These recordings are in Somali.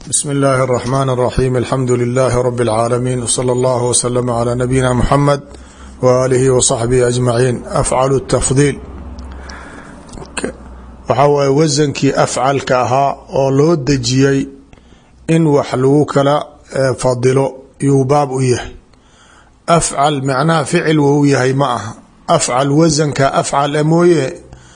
بسم الله الرحمن الرحيم الحمد لله رب العالمين وصلى الله وسلم على نبينا محمد وآله وصحبه أجمعين. أفعل التفضيل waxaa waay wasankii afcalka ahaa oo loo dejiyey in wax lagu kala fadilo yuu baab u yahay. afcal macnaha ficil wou yahay ma aha. afcal wasanka afcal mooye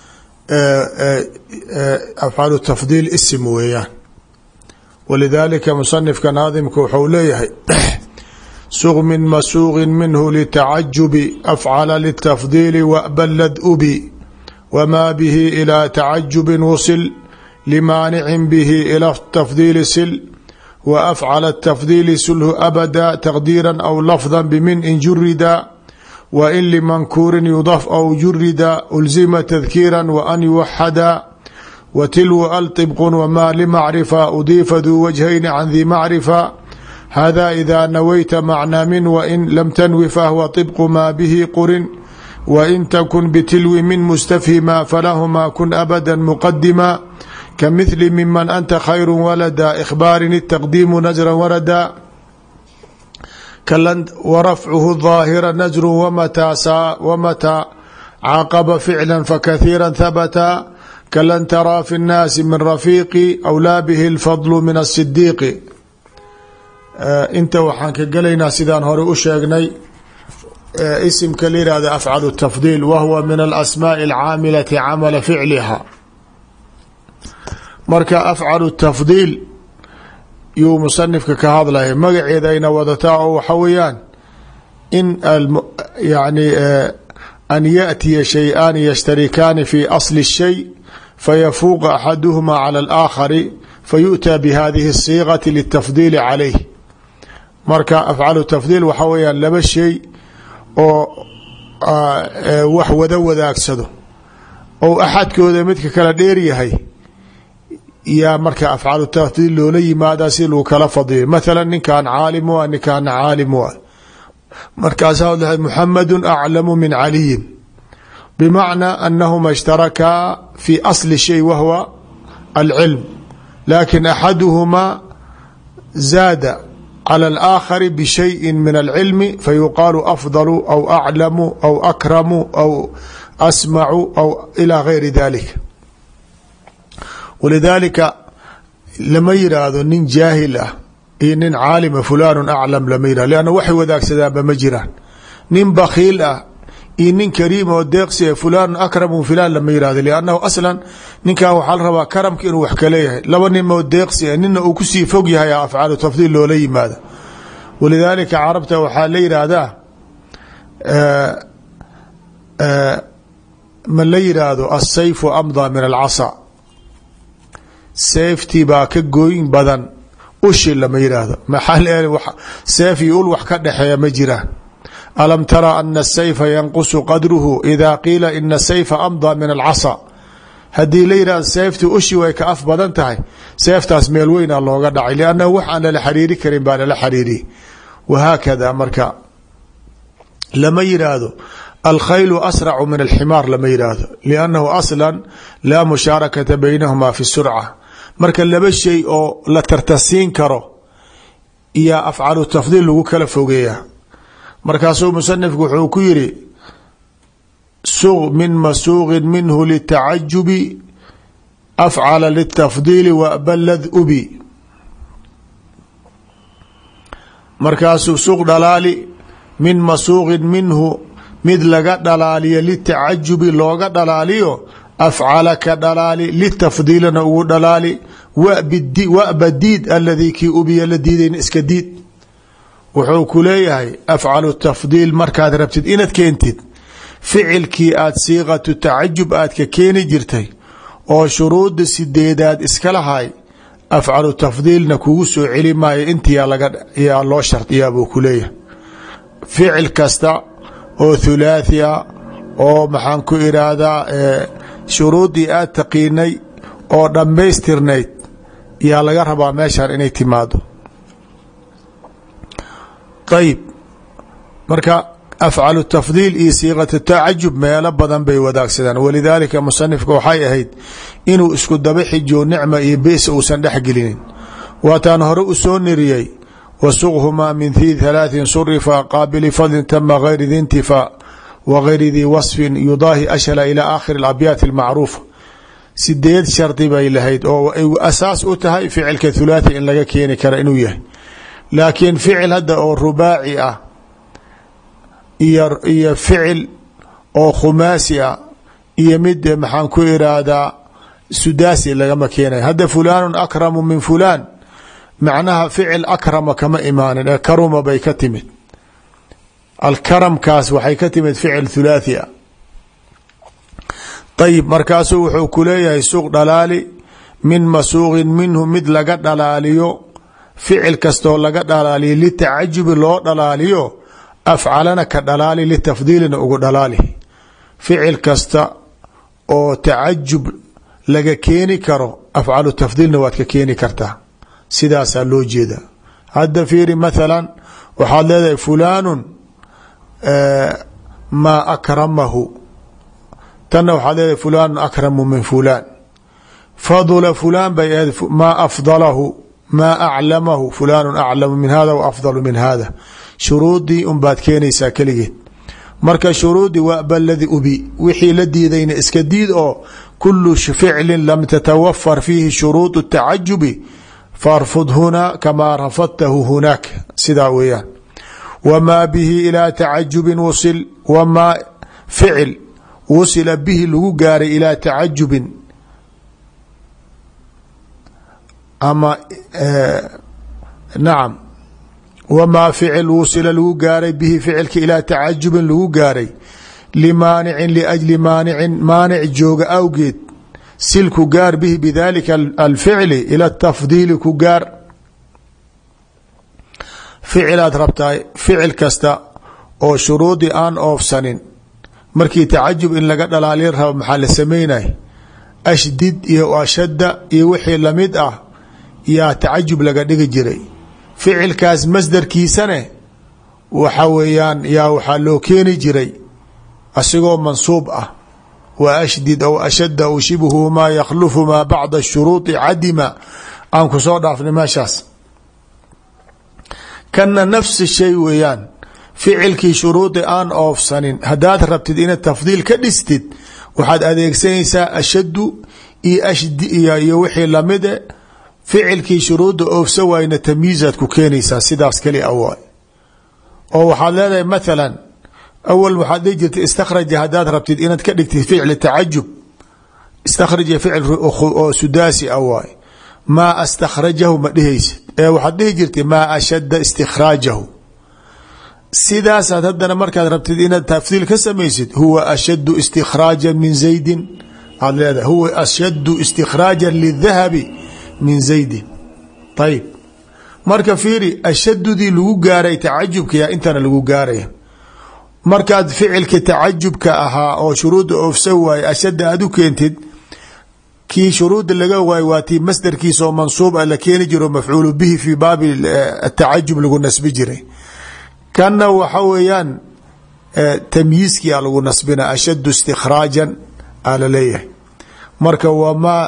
afcalu tafdiil isim weeyaan. walidaalika musanifka naadimka wuxuu leeyahay suq min masuuqin minhu litacajubi afcala litafdiili waballad ubi wmaa bihi ilى tacajubin wusil limaanicin bihi ilى tafdiili sil waafcala tafdiili sulhu abada taqdiira aw lafda bimin in jurida wain limankuurin yudaf aw jurida ulzima tadkiira waan yuwaxada وتلو الطبق وما لمعرفة أضيف ذو وجهين عن ذي معرفة هذا إذا نويت معنى من وإن لم تنو فهو طبق ما به قرن وإن تكن بتلو من مستفهما فلهما كن أبدا مقدما كمثل ممن أنت خير ولدا إخبار التقديم نزرا وردا ورفعه الظاهر نزر ومتى عاقب فعلا فكثيرا ثبتا كلن ترى في الناس من رفيقي أولى به الفضل من الصديق. inta waxaan ka gelaynaa sidaan hore u sheegnay isimka la yihahda afcalu tafdiil wahuwa min alasmaaءi alcaamilati camala ficliha. marka afcalu tafdiil yuu musanifka ka hadlaya magaceeda ayna wadataa oo waxa weeyaan in yani an yaأtiya shay'aani yashtarikaani fi asli الshay فيفوق أحدهما على الآخر فيؤتى بهذه الصيغة للتفضيل عليه. marka أفعل تفضيل waxa weyaan laba shay oo wax wada wadaagsado oo axadkooda midka kala dheer yahay yaa marka أفعل تفضيل loola yimaada si lagu kala fadiliyo. مثلا ninkan caalim u ninkan caalim u markaasa محمد أعلم من علي بمعنى أنهما اشتركا في أصل الشيء وهو العلم لكن أحدهما زاد على الآخر بشيء من العلم فيقال أفضل أو أعلم أو أكرم أو أسمع أو إلى غير ذلك. ولذلك لما يراد nin jaahil ah iyo nin caalima فulan أعلم lama yirahdo لأnna waxay wadaagsadaan ma jiraan. nin bakiil ah iyo nin kariim oo deeqsi fulan akramu filan lama yirahdo liannahu aslan ninkan waxaa la rabaa karamka inuu wax ka leeyahay. laba nin oo deeqsi nina uu kusii fog yahay afcaalu tafdiil loola yimaada. walidaalika carabta waxaa la yidhaahdaa ma la yidhaahdo asayfu amdaa min alcasa, seeftii baa ka gooyin badan ushi lama yidhaahdo. maxaa seef iyo ul wax ka dhexeeya ma jiraan. alam tara ana الsayfa yanqusu qadruhu ida qiila ina الsayfa amdaa min alcasa. haddii la yidhahdo seeftii ushi way ka af badan tahay seeftaas meel weynaa looga dhacay liannahu wax aan lala xariiri karin baa lala xariiriyey. wahaakada marka lama yidhaahdo alkhaylu asracu min alximaar lama yidhaahdo liannahu aslan laa mushaarakata baynahuma fi surca. marka laba shay oo la tartasiin karo iyo afcalu tafdiil lagu kala fogeeya. markaasuu musanifku wuxuu ku yiri suq min masuuqin minhu litacajubi afcala litafdiili wabalad ubi. markaasuu suq dhalaali min masuuqin minhu mid laga dhalaaliyo litacajubi looga dhalaaliyo afcala ka dhalaali litafdiilana ugu dhalaali wabadiid aladii kii ubiya la diidayn iska diid. wuxuu ku leeyahay afcalu tafdiil markaad rabtid inaad keentid ficilkii aad siiqatu tacajub aad ka keeni jirtay oo shuruuda sideedaad iska lahay afcalu tafdiilna kugu soo celi maayo intiyaa loo shardiyaa buu ku leeyahay. ficil kasta oo thulaathi a oo maxaan ku iraahdaa shuruudii aad taqiinay oo dhammaystirnayd yaa laga rabaa meeshan inay timaado. ayb marka afcalu tafdiil iyo siiqatu tacajub meelo badan bay wadaagsadaan. walidaalika musanifka waxay ahayd inuu isku daba xijo nicma iyo beesa uusan dhex gelinin waataan hore u soo niriyey wasuqhumaa min dii halaaثin surifa qaabili fadlin tama gayri di intifaa wagayri dii wasfin yudaahi ashla ilى aakhiri اabyaati اlmacruufa 8 shardi bay lahayd oo ay asaas u tahay ficilka hulaaثi in laga keeni kara inuu yahay. laakiin ficil hadda oo rubaaci ah iyo ficil oo khumaasi ah iyo mid maxaan ku iraahdaa sudaasi lagama keenay. hadda fulaanu akramu min fulaan macnaha ficil akrama kama imaanin ee karuma bay ka timid. alkaramkaas waxay ka timid ficil hulaathi ah. ayib markaasuu wuxuu ku leeyahay suuq dhalaali min masuuqin minhu mid laga dhalaaliyo ficil kastoo laga dhalaaliyo litacajubi loo dhalaaliyo afcalana ka dhalaali litafdiilina ugu dhalaali. ficil kasta oo tacajub laga keeni karo afcalu tafdiilna waad ka keeni kartaa. sidaasaa loo jeeda. hadda fiiri mathalan waxaad leedahay fulaanu maa akramahu, tanna waxaad leedahay fulaanu akramu min fulaan. fadula fulaan bay ahayd maa afdalahu maa aclamahu fulaanu aclamu min hada wa afdalu min hada. shuruudii unbaad keenaysaa keligeed. marka shuruudii waa baladi ubi wixii la diidayna iska diid oo kulu ficlin lam tatawafar fiihi shuruud الtacajubi farfud hunaa kamaa rafadtahu hunaak. sidaa weeyaan. wamaa bihi ilaa tacajubin wasil wamaa ficil wusila bihi lagu gaaray ilaa tacajubin ama nacam wamaa ficil wusila lagu gaaray bihi ficilka ilaa tacajubin lagu gaaray limaanicin liajli maanicin maanic jooga awgeed sil ku gaar bihi bidalika alficli ila tafdiili ku gaar. ficilaad rabtaa ficil kasta oo shuruudii aan oofsanin markii tacajub in laga dhalaaliya rabo maxaa la sameynay ashdid iyo ashadda iyo wixii lamid ah yaa tacajub laga dhigi jiray. ficilkaas masdarkiisane waxa weeyaan yaa waxaa loo keeni jiray asigoo mansuub ah wa ashdid aw ashadda aw shibhu maa yakhlufu maa bacda shuruudi cadima aan ku soo dhaafnay meeshaas. kana nafsi shay weeyaan ficilkii shuruudi aan oofsanin haddaad rabtid inaad tafdiil ka dhistid waxaad adeegsanaysaa ashaddu iyo ashdi iyo wixii lamide ficilkii shuruudda oofsa waayna tamyiizaad ku keenaysaa. sidaas keli a waay oo waxaad leedahay mathalan awal waxaad dhihi jirtay istakhraja haddaad rabtid inaad ka dhigtid ficli tacajub istakhraja ficil oo sudaasi a waay maa astakhrajahu ma dhihaysid ee waxaad dhihi jirtay maa ashadda istikhraajahu. sidaasaad haddana markaad rabtid inaad tafdiil ka samaysid huwa ashaddu istikhraajan min zaydin aad leedahay huwa ashaddu istikhraajan lidahabi min zaydin. ayib marka fiiri ashadudii lagu gaaray tacajubka yaa intana lagu gaaraya. markaad ficilka tacajubka ahaa oo shuruudda oofsan waaye ashadda aad u keentid kii shuruudda laga waayo waa tii masdarkiisa oo mansuub a la keeni jiro mafcuulu bihi fii baabi atacajub lagu nasbi jiray. kanna waxa weeyaan tamyiiskiia lagu nasbina ashaddu istikhraajan aa la leeyahay. marka wamaa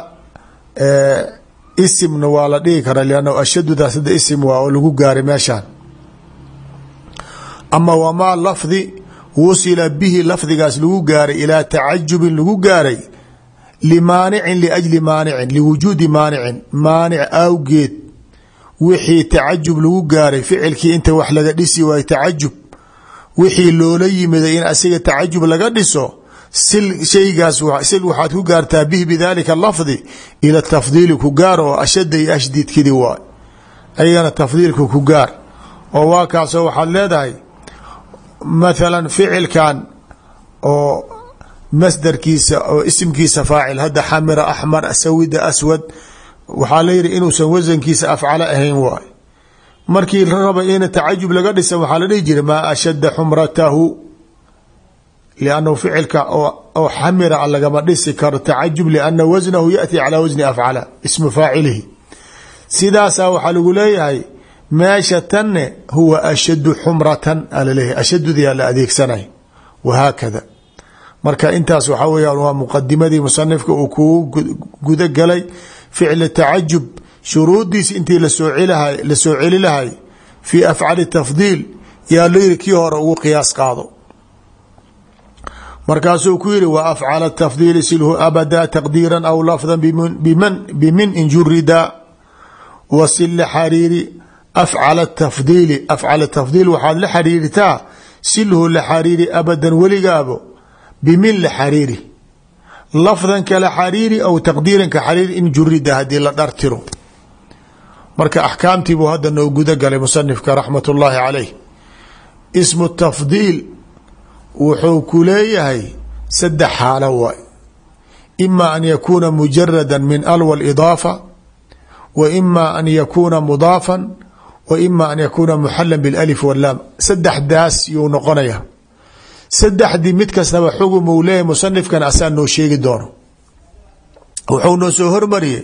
isimna waa la dhihi karaa lannahu ashadudaas hadda isim waa oo lagu gaaray meeshaan. ama wamaa lafdi wusila bihi lafdigaas lagu gaaray ilaa tacajubin lagu gaaray limaanicin liajli maanicin liwujuudi maanicin maanic awgeed wixii tacajub lagu gaaray ficilkii inta wax laga dhisi waayo tacajub wixii loola yimiday in asiga tacajub laga dhiso shaygaas sil waxaad ku gaartaa bihi bidalika lafdi ila tafdiili ku gaar oo ashadda iyo ashdiidkidi waay ayagana tafdiilka ku gaar oo waa kaasoo waxaad leedahay mathalan ficilkan oo masdarkiisa oo isimkiisa faacil hadda xamira axmar sawida aswad waxaa la yihi inuusan wasankiisa afcalo ahayn waay. markii la raba ina tacajub laga dhisa waxaa la dhihi jiray maa ashadda xumratahu liannahu ficilka oo xamira lagama dhisi karo tacajub lianna wasnahu yaأti calaa wasni afcala ismu faacilihi. sidaasaa waxaa lagu leeyahay meesha tanne huwa ashaddu xumratan alaleeyahay ashadudii la adeegsanay wahaakada. marka intaas waxaa weyaan waa muqadimadii musanifka uu kugu guda galay ficli tacajub shuruudiis intii lasoo celi lahay fii afcali tafdiil yaa layiri kii hore ugu qiyaas qaado. markaasuu ku yihi wa afcala tafdiili silhu abada taqdiiran aw lafdan bimin in jurida wasil laxariiri afcala tafdiili. afcala tafdiil waxaad la xariiritaa silhu laxariiri abadan weligaabo bimin laxariiri lafdan kala xariiri aw taqdiiran ka xariiri in jurida haddii la dhartiro. marka axkaamtii buu hadda noo guda galay musanifka raxmat ullaahi calayh. ismu tafdiil wuxuu ku leeyahay saddex xaalo waay. ima an yakuuna mujarada min al wاlidaafa wa ima an yakuuna mudaafan wa ima an yakuuna muxalan biاlalif wاllaam. saddexdaas yuu noqonaya. saddexdii mid kastaba xugum uu leeyahay musanifkan asaa noo sheegi doono. wuxuu noo soo hormariyey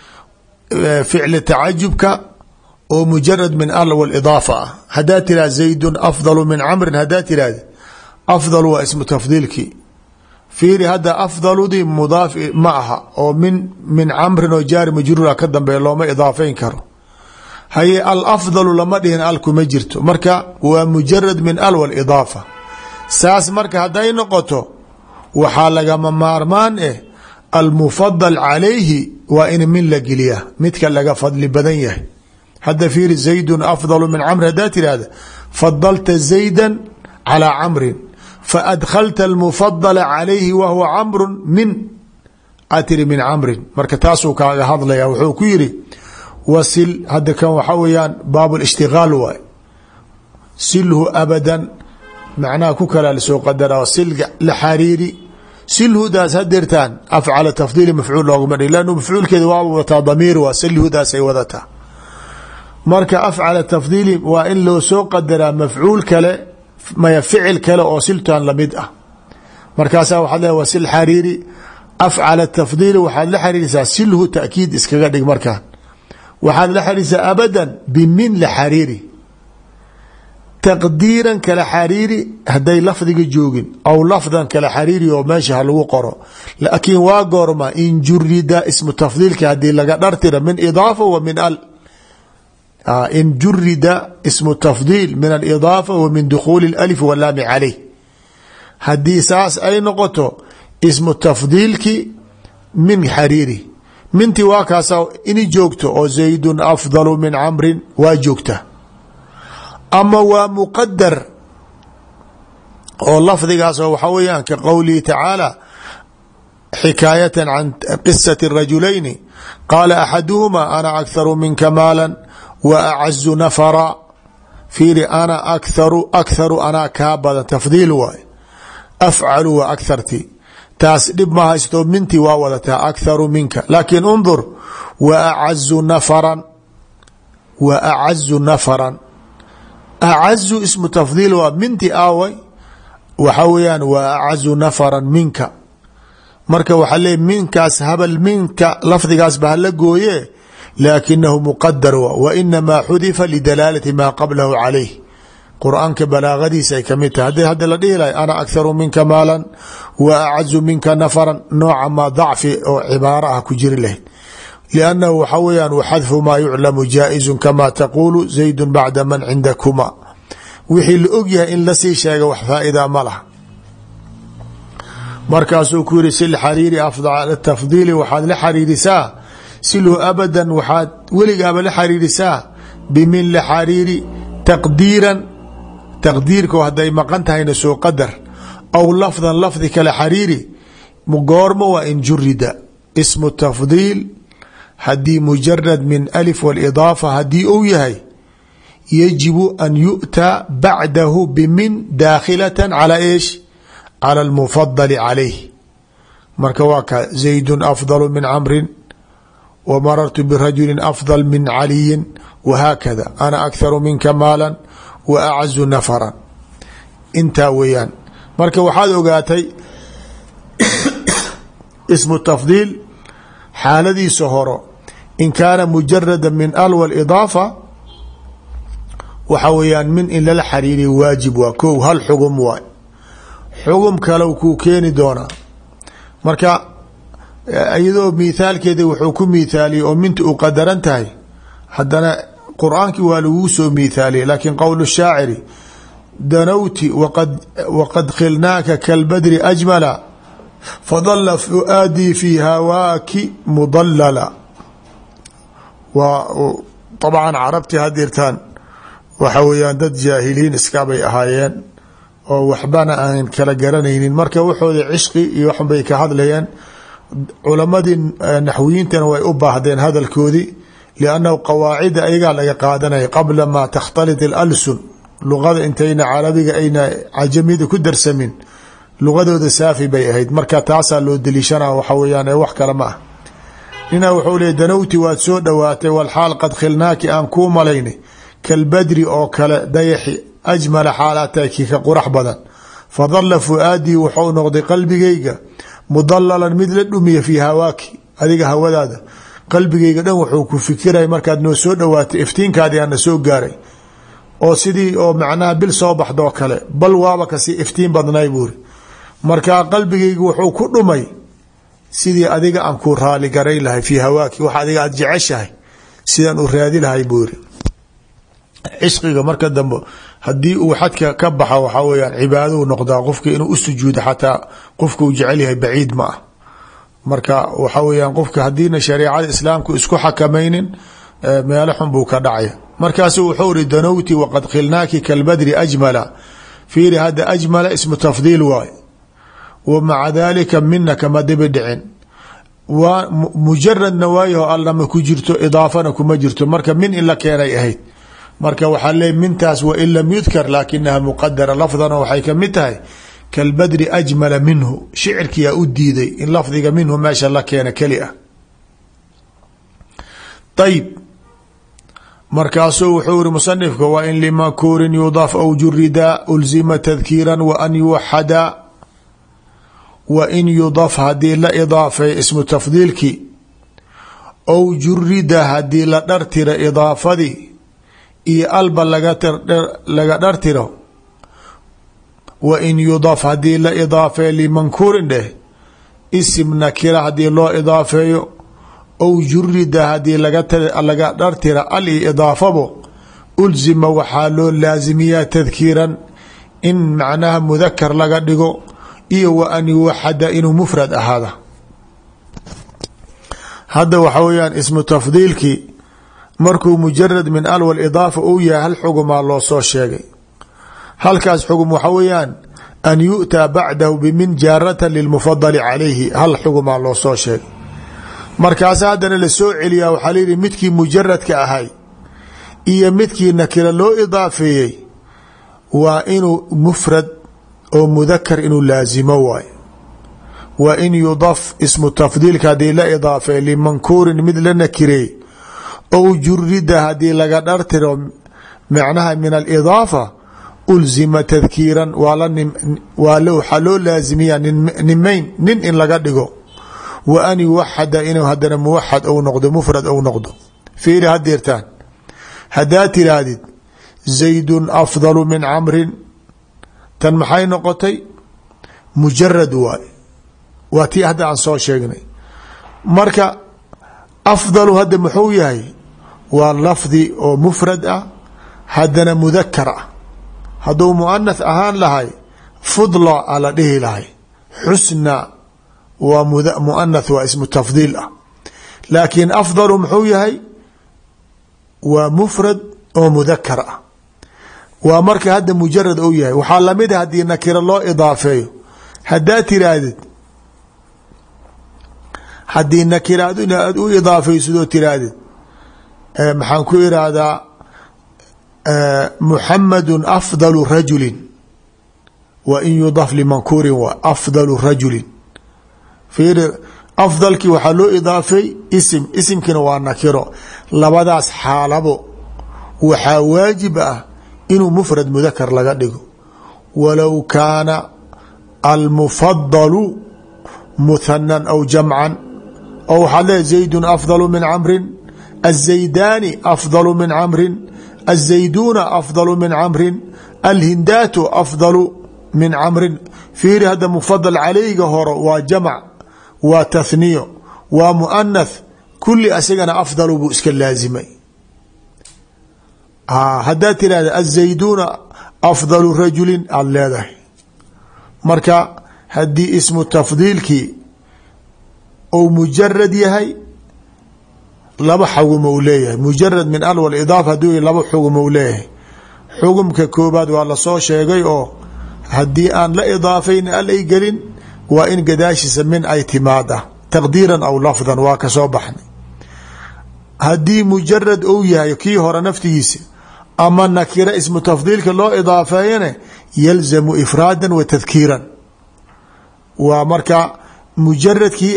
ficli tacajubka oo mujarad min al wاlidaafa ah. hadaa tiraha zaydun afdalu min camrin, hadaa tirahda afdal waa ismu tafdiilkii. fiiri hadda afdaludii mudaaf ma aha oo min camrin oo jaari majruura ka dambeeya looma idaafeyn karo. haye alafdalu lama dhihin alkuma jirto, marka waa mujarad min al wاlidaafa. saas marka hadday noqoto waxaa lagama maarmaan eh almufadal calayhi waa in min la geliya midka laga fadli badan yahay. hadda fiiri zaydun afdalu min camr hadaa tirahda fadalta zayda calىa camrin faadkhalta almufadala calayhi wahuwa camru min atiri min camrin. marka taasuu kaaga hadlaya. wuxuu ku yiri wasil hadda kan waxaa weeyaan baab lishtigaal waay. silhu abadan macnaha ku kalaa lasoo qadara sil la xariiri. silhudaas hadeertaan afcala tafdiili mafcuul looguma dhig lannu mafcuulkeeda waa wataa damiir waa silhudaasay wadataa. marka afcala tafdiili waa in loo soo qadaraa mafcuul kale maya ficil kale oo siltan lamid ah. markaasaa waxaad leedahay waa sil xariiri. afcala tafdiili waxaad la xariirisaa silhu taakiid iskaga dhig. markaan waxaad la xariirisaa abadan bimin la xariiri. taqdiiran kala xariiri hadday lafdiga joogin aw lafdan kala xariiri oo meesha ha lagu qoro. laakiin waa goorma in jurida ismu tafdiilka haddii laga dhartira min idaafa wa min al. in jurida ismu tafdiil min alidaafa wa min dukhuuli اlalif walaami calayh. haddii saas ay noqoto ismu tafdiilki min xariiri. minti waa kaasa ini joogto oo zaydun afdalu min camrin waa joogta. ama waa muqadar oo lafdigaasoo waxaa weeyaan ka qowlihi tacaala xikaayatan can qisati rajulayni qaala axaduhumaa ana akharu minka maala wa acazu nafara. fiiri ana akharu anaa kaa badan tafdiil waay. afcalu waa akharti taas dhib ma haysto minti waa wadataa akharu minka. laakiin undur wa acazu nafaran acazu ismu tafdiil waa minti aaway waxaa weeyaan waa acazu nafaran minka. marka waxaa leey minkaas habal minka lafdigaas ba hala gooye laakinahu muqadar wa inamaa xudifa lidalaalati maa qablahu calayh. qur-aanka balaagadiisa ay kamid tahay. hadda la dhihi lahay ana akharu minka maalan wa acazu minka nafaran nooca maa dacfi oo cibaaro ah ku jiri lahayd. لأnnahu waxa weyaan waxadfu maa yuclamu jaaئizu kama taquulu zaydu bacda man cindakuma. wixii la og yahay in lasii sheega wax faa'idaa ma laha. markaasuu ku yihi sil xariiri afdal tafdiili waxaad la xariirisaa silhu abadan waxaad weligaaba la xariirisaa bimin la xariiri taqdiiran taqdiirko hadday maqan tahayna soo qadar aw lafdan lafdi kala xariiri. goormo waa in jurida ismu tafdiil haddii mujarad min alif wاlidaafa haddii uu yahay yajibu an yu'taa bacdahu bimin daakhilata calى eesh calى اlmufadali calayh. marka waa ka zaydun afdalu min camrin wa marartu birajuli afdal min caliyin wahaakada ana akharu minka maala wa acazu nafaran. intaa weeyaan. marka waxaad ogaatay ismu tafdiil xaaladiisa horo in kaana mujarada min al wاlidaafa waxa weeyaan min in lala xariiriya waajib waa ko hal xugum waay. xugum kale kuu keeni doonaa. marka iyadoo mithaalkeeda wuxuu ku mithaaliyey oo minta u qadaran tahay haddana qur-aankii waa laguu soo mithaaliyey laakiin qowl shaaciri danawti waqad khilnaaka kalbadri ajmala fadala fuaadii fi hawaaki mudalala. waa طabcan carabtii hadirtaan waxa weeyaan dad jaahiliin iskabay ahaayeen oo waxbana aan kala garanaynin marka waxooda cishqi iyo waxbay ka hadlayeen. culamadii naxwiyiintana way u baahdeen hadalkoodii liannahu qawaacida ayagaa laga qaadanaya qabla maa takhtalit اlalsun luqada intayna carabiga ayna cajamida ku darsamin luqadooda saafi bay ahayd marka taasaa loo deliishana waxa weyaan ee wax kale ma ah. ninaa wuxuu leey danawti waad soo dhowaatay walxaal qad khilnaaki aan kuu malaynay kalbadri oo kale dayaxi ajmala xaalaatahay kii ka qurax badan fadala fuaadii wuxuu noqday qalbigayga mudalalan mid la dhumiya fii hawaaki adiga hawadaada qalbigayga dhan wuxuu ku fikiray markaad noo soo dhowaatay iftiinkaadii aana soo gaaray oo sidii oo macnaha bil soo baxdoo kale bal waaba kasii iftiin badnay buuri markaa qalbigayga wuxuu ku dhumay sidii adiga aan ku raali garay lahay fii hawaaki wax adiga aad jeceshahay sidaan u raadi lahay buu yiri. cishqiga marka dambe haddii uu xadka ka baxa waxaa weyaan cibaadou noqdaa qofka inuu u sujuudo xataa qofka uu jecel yahay baciid ma ah marka waxa weyaan qofka haddiina shareecada islaamku isku xakamaynin meelo xun buu ka dhacaya. markaasu wuxuu iri danowti waqad khilnaaki kalbadri ajmala fiiri hadda ajmala ismu tafdiil waay wmaca dalika mina kama dibi dhicin waa mujaradna waayaho allama ku jirto idaafana kuma jirto marka min in la keenay ahayd marka waxaa leey mintaas wain lam yudkar laakinaha muqadara lafdana waxay kamid tahay kalbadri ajmala minhu shicirkiyaa u diiday in lafdiga minhu meesha la keena keli ah. ayib markaasuu wuxuu iri musanifka wa in limakuurin yudaaf aw jurida ulzima tadkiira waan yuwaxada wain yudaf hadii la idaafay ismu tafdiilkii ow jurida hadii la dhartiro idaafadii iyo alba laga dhartiro wain yudaf hadii la idaafeeyo limankuurin dheh isim nakira hadii loo idaafeeyo ow jurida hadii laga dhartira al iyo idaafabo ulzima waxaa loo laazimiyaa tadkiiran in macnaha mudakar laga dhigo iyo wa an yuwaxada inuu mufrad ahaada. hadda waxa weyaan ismu tafdiilkii markuu mujarad min al walidaafa uu yahay hal xugumaa loo soo sheegay. halkaas xugum waxa weyaan an yu'taa bacdahu bimin jaaratan lilmufadali calayhi hal xugumaa loo soo sheegay markaasa haddana la soo celiyaa waxaa layihi midkii mujaradka ahay iyo midkii nakira loo idaafeeyey waa inuu mufrad oo mudakar inuu laazimo waay. wa in yudaf ismu tafdiilka hadii la idaafeey limankuurin mid la nakireey ow jurida hadii laga dhartiro macnaha min alidaafa ulzima tadkiiran waxaa loo laazimiyaa nin in laga dhigo wa an yuwaxada inuu hadana muwaxad ou noqdo mufrad ou noqdo. fiiri hadeertaan haddaad tiraahdid zaydun afdalu min camrin tan maxay noqotay mujarad waay waa tii hadda aan soo sheegnay marka afdalu hadda muxuu yahay waa lafdi oo mufrad ah haddana mudakar ah. hadduu muanath ahaan lahay fudla a la dhihi lahay xusna waa muanath waa ismu tafdiil ah laakiin afdalu muxuu yahay waa mufrad oo mudakar ah waa marka hadda mujarad ou yahay. waxaa lamid a haddii nakira loo idaafeeyo haddaad tiraahdid haddii nakira aad u idaafaysidoo tiraahdid maxaan ku irahdaa muxamadu afdalu rajulin wa in yudaf limankuurin waa afdalu rajulin fiiri afdalkii waxaa loo idaafay isimkiina waa nakiro labadaas xaalabo waxaa waajib ah inuu mfrad mdkr laga dhigo walow kaana almufadalu muhanan aw jamcan oo waxaad leedahay zaydun afdalu min camrin الزaydani afdalu min camrin الزayduuna afdalu min camrin alhindaatu afdalu min camrin fiiri hadda mufadal calayga horo waa jamc waa tathniyo waa muanath kulli asigana afdalu buu iska laazimay. haddaad tirahda azayduuna afdalu rajulin aada leedahay. marka haddii ismu tafdiilkii ou mujarad yahay laba xugum ou leeyahay. mujarad min al walidaafa hadduu laba xugum ou leeyahay. xugumka koobaad waa lasoo sheegay oo haddii aan la idaafayn al ay gelin waa in gadaashiisa min ay timaada taqdiiran aw lafdan waa kasoo baxnay. haddii mujarad ou yahay kii hore naftigiisa ama nakira ismu tafdiilka loo idaafeeyane yalzamu ifraadan wa tadkiiran. waa marka mujaradkii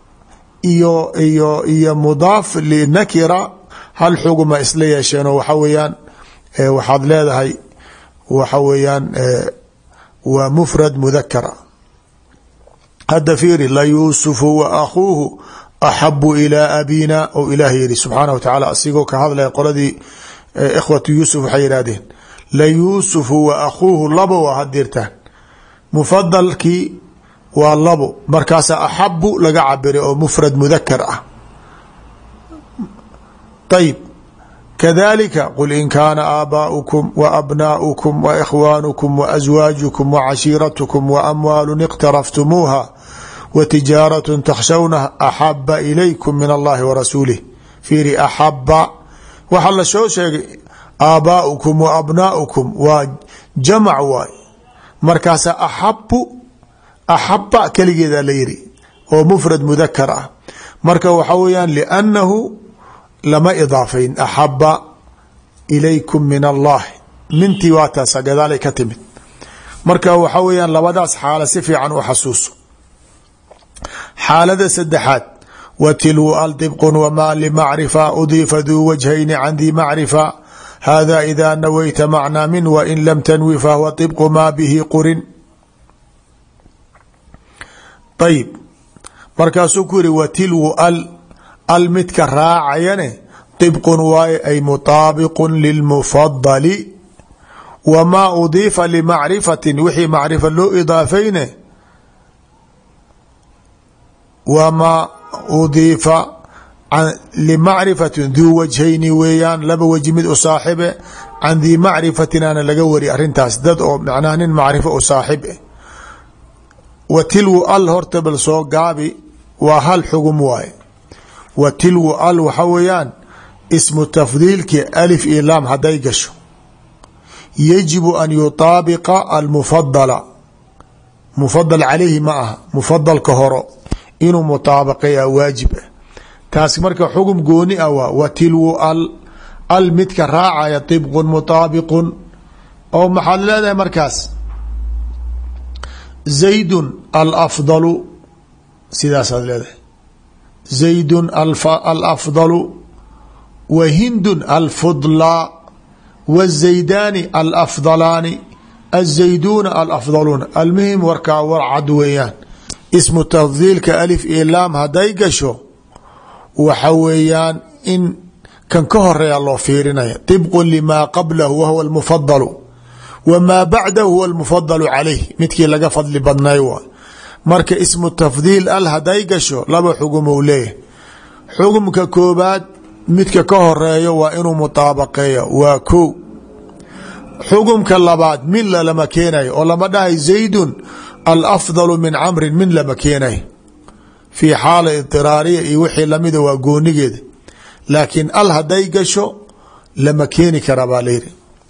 iyo mudaaf linakira hal xuguma isla yeesheenoo waxa weeyaan waxaad leedahay waxa weeyaan waa mfrad mudakara. hadda fiiri layuusufu wa akhuuhu axabu ilaa abina ou ilaah yihi subxaanah wa tacaala asigoo ka hadlaya qoladii ikhwatu yuusuf waxay yidhahdeen layuusufu wa akhuuhu labo waa hadirtaan mufadalkii waa labo markaasa axabu laga cabiray oo mfrad mudakar ah. ayb kadalika qul in kaana aabaؤukum waabnaؤukum waikhwaanukum waaswaajukum wacashiiratukum waamwaalu iqtaraftumuuha wtijaaraة takhshawnaha axaba ilaykum min allahi warasuulih. fiiri axaba waxaa la soo sheegay aabaؤukum waabnaؤukum waa jamac waay markaasa axaba keligeeda la yiri oo mfrad mudakar ah. marka waxa weyaan lأnnahu lama idaafayn axaba ilaykum min allahi mintii waa taasa gadaalay ka timid. marka waxa weyaan labadaas xaalo si fiican u xasuuso. xaalada saddexaad watilwu aldibqun wamaa limacrifa udiifa duu wajhayni can dii macrifa hada ida nawayta macnaa min wain lam tanwi fahuwa ibqu maa bihi qurin. ayib markaasuu ku yihi watilwu al midka raacayane ibqun waaye ay mutaabiqu lilmufadali wamaa udiifa limacrifatin wixii macrifa loo idaafayne wamaa udiifa limacrifatin duu wajhayni weeyaan laba waji mid u saaxibe can dii macrifatin aana laga wari arintaas dad oo macnaha nin macrifo u saaxib eh. wa tilwu al horta bal soo gaabi waa hal xugum waaye. wa tilwu al waxa weeyaan ismu tafdiilki alif iyo laam hadday gasho yajibu an yutaabiqa almufadala mufadal calayhi ma aha mufadalka horo inuu mutaabaqeeya waajib ah. taasi marka xugum gooni ah waa wa tilwu al midka raacaya ibqun mutaabiqun oo maxaad leedahay markaas zaydun alafdalu sidaasaad leedahay zaydun alafdalu wa hindun alfudlaa wazaydaani alafdalaani azayduuna alafdaluuna. almuhim warkaa war cad weeyaan ismu tafdiilka alif iyo laam hadday gasho waxa weeyaan in kan ka horeeya loo fiirinaya ibqun limaa qablahu wahuwa almufadalu wamaa bacdahu huwa almufadalu calayh midkii laga fadli badnay waay. marka ismu tafdiil al hadday gasho laba xugumou leeyahay. xugumka koobaad midka ka horeeyo waa inuu mutaabaqeeyo waa ko. xugumka labaad min lama keenayo oo lama dhahay zaydun alafdalu min camrin min lama keenayo fii xaala idiraariya iyo wixii lamida waa goonigeeda laakiin al hadday gasho lama keeni kara baa layidhi.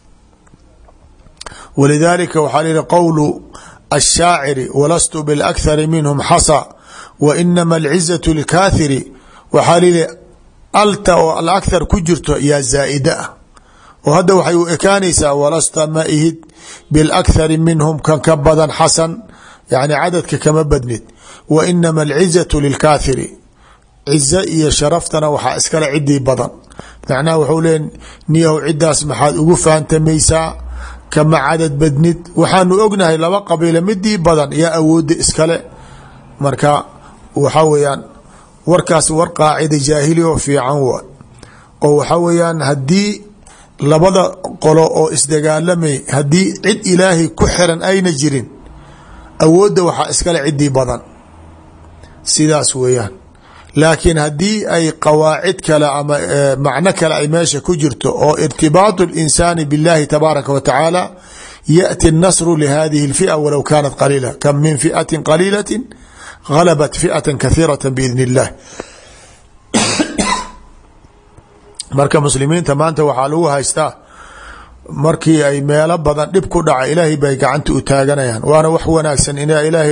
walidaalika waxaa la yihi qowlu الشاacر wlست bاlأkثr minhm xasى وinama الciزة lkاthiri waxaa lihi alta oo alأkthar ku jirto yaa zaa'ida ah oo hadda waxay u ekaanaysaa walasta ma ihid bاlأkthari minhum kan ka badan xasan yani cadadka kama badnid wainama الciزة lilkاthiri cizo iyo sharaftana waxaa iskale cidii badan macnaha wxuu le niyahu cidaas maxaad ugu fahantamaysaa kama cadad badnid waxaanu ognahay laba qabiila midii badan yaa awooda iskale. marka waxa weyaan warkaas war qaacida jaahili oo fiican waay oo waxa weyaan haddii labada qolo oo isdagaalamay haddii cid ilaahay ku xiran ayna jirin awoodda waxaa iskale cidii badan sidaas weeyaan. laakiin haddii ay qawaacid kale ama macno kale ay meesha ku jirto oo irtibaatu اlinsaani biاllahi tabaaraka wa tacaala yaأti الnasru lihadihi اlfiئة walow kanat qaliila kam min fiئaةi qaliilaةi galabat fiئaةa kahiiraةa biidn اllah. marka muslimiinta maanta waxaa lagu haystaa markii ay meelo badan dhib ku dhaca ilaahay bay gacanta u taaganayaan, waana wax wanaagsan in ilaahay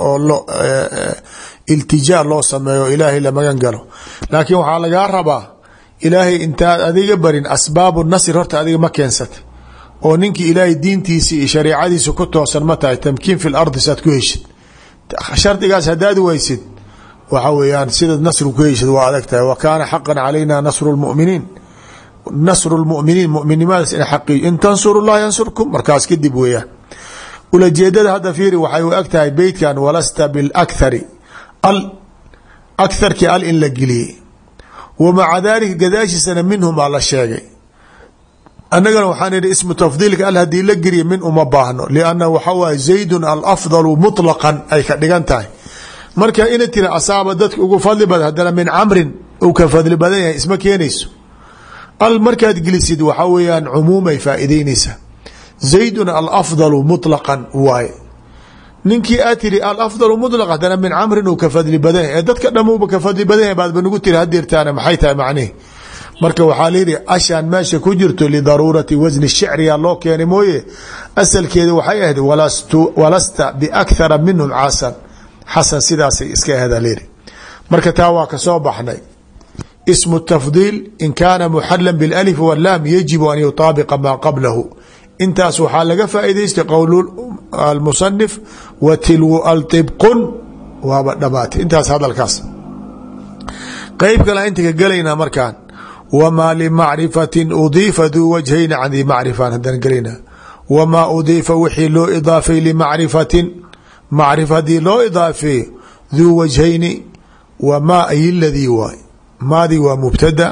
iltijaa loo sameeyo ilaahay la magan galo. laakiin waxaa lagaa rabaa ilaahay intaad adiga barin asbaabu nasr horta adiga ma keensatay, oo ninkii ilaahay diintiisa iyo shareecadiisa ku toosan ma tahay tamkiin fi lardi saad ku heshid. shardigaas hadaad waysid waxa weeyaan sidaad nasri ku heshid waa adag tahay. wa kaana xaqan calayna nasru lmuminiin, nasru lmuminiin muminimadaas in xaqi in tansuru llah yansurkum markaas kadib weeyaan. ulajeedada hadda fiiri waxay u eg tahay beytkan walasta bilakthari akarkii al in la geliyey, wa maca dalika gadaashiisana minhum aa la sheegay. annagana waxaan idhi ismu tafdiilka al hadii la geliya min uma baahno, lianna waxa waay zaydun alafdalu muطlaqan ay ka dhigan tahay. marka ina tira asaaba dadka ugu fadli badan haddana min camrin uu ka fadli badan yahay isma keenayso. al markaad gelisid waxa weeyaan cumuumay faa'ideynaysaa. zaydun alafdalu muطlaqan waaye, ninkii aad tiri alafdalu muطlaq haddana min camrin uu ka fadli badan yahay, dadka dhamuuba ka fadli badan yahay baadba nagu tiri hadirtaana maxay tahay macnihi. marka waxaa layihi ashaan meesha ku jirto lidaruurati wasni shicriya loo keenay mooye asalkeeda waxay ahayd walasta biakthara minhum caasan xasan sidaasay iska ahda layihi. marka taa waa ka soo baxnay. ismu tafdiil in kaana muxalan biاlalif walaam yajibu an yutaabiqa maa qablahu. intaas waxaa laga faa'idaystay qowl almusanif wa tilwu alطibqun waaba dhamaatay intaas hadalkaas. qeyb kale inta ka gelaynaa markaan wmaa limacrifatin udiifa duu wajhayni can dii macrifan haddaan gelaynaa. wamaa udiifa wixii loo idaafay limacrifatin macrifadii loo idaafeey duu wajhayni wamaa ay ladii waay maadii waa mubtada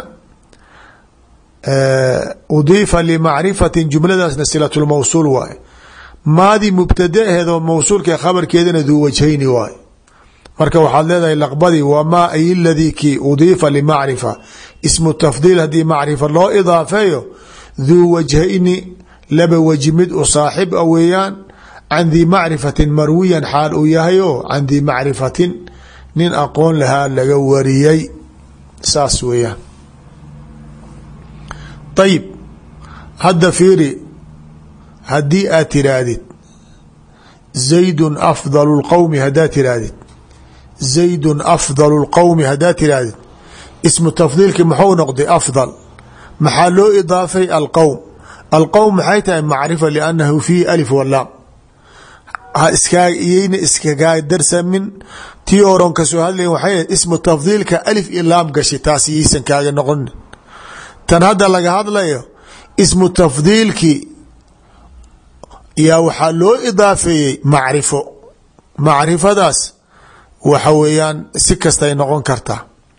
udiifa limacrifatin jumladaasna silatulmawsuul waay. maadii mubtada aheedoo mawsuulka khabarkeedana duu wajhayni waay. marka waxaad leedahay laqbadii wamaa ay ladii kii udiifa limacrifa ismu tafdiil haddii macrifa loo idaafeeyo duu wajhayni laba waji mid u saaxib a weeyaan can dii macrifatin marwiyan xaal uu yahay oo can dii macrifatin nin aqoon lahaa laga wariyay saas weeyaan. ayib hadda fiiri haddii aad tiraahdid zaydun afdalu lqowmi haddaad tiraahdid zaydun afdalu lqowmi haddaad tiraahdid ismu tafdiilki muxuu noqday afdal. maxaa loo idaafay alqowm. alqowm maxay tahay macrifa liannahu fiihi alif walaam. iyayna iskagaa darsamin tii oron kasoo hadlayn waxay ismu tafdiilka alif iyo laam gashay taas iyaysan kaaga noqon. tan hadda laga hadlayo ismu tafdiilki yaa waxaa loo idaafeeyey macrifo. macrifadaas waxa weeyaan si kastay noqon kartaa.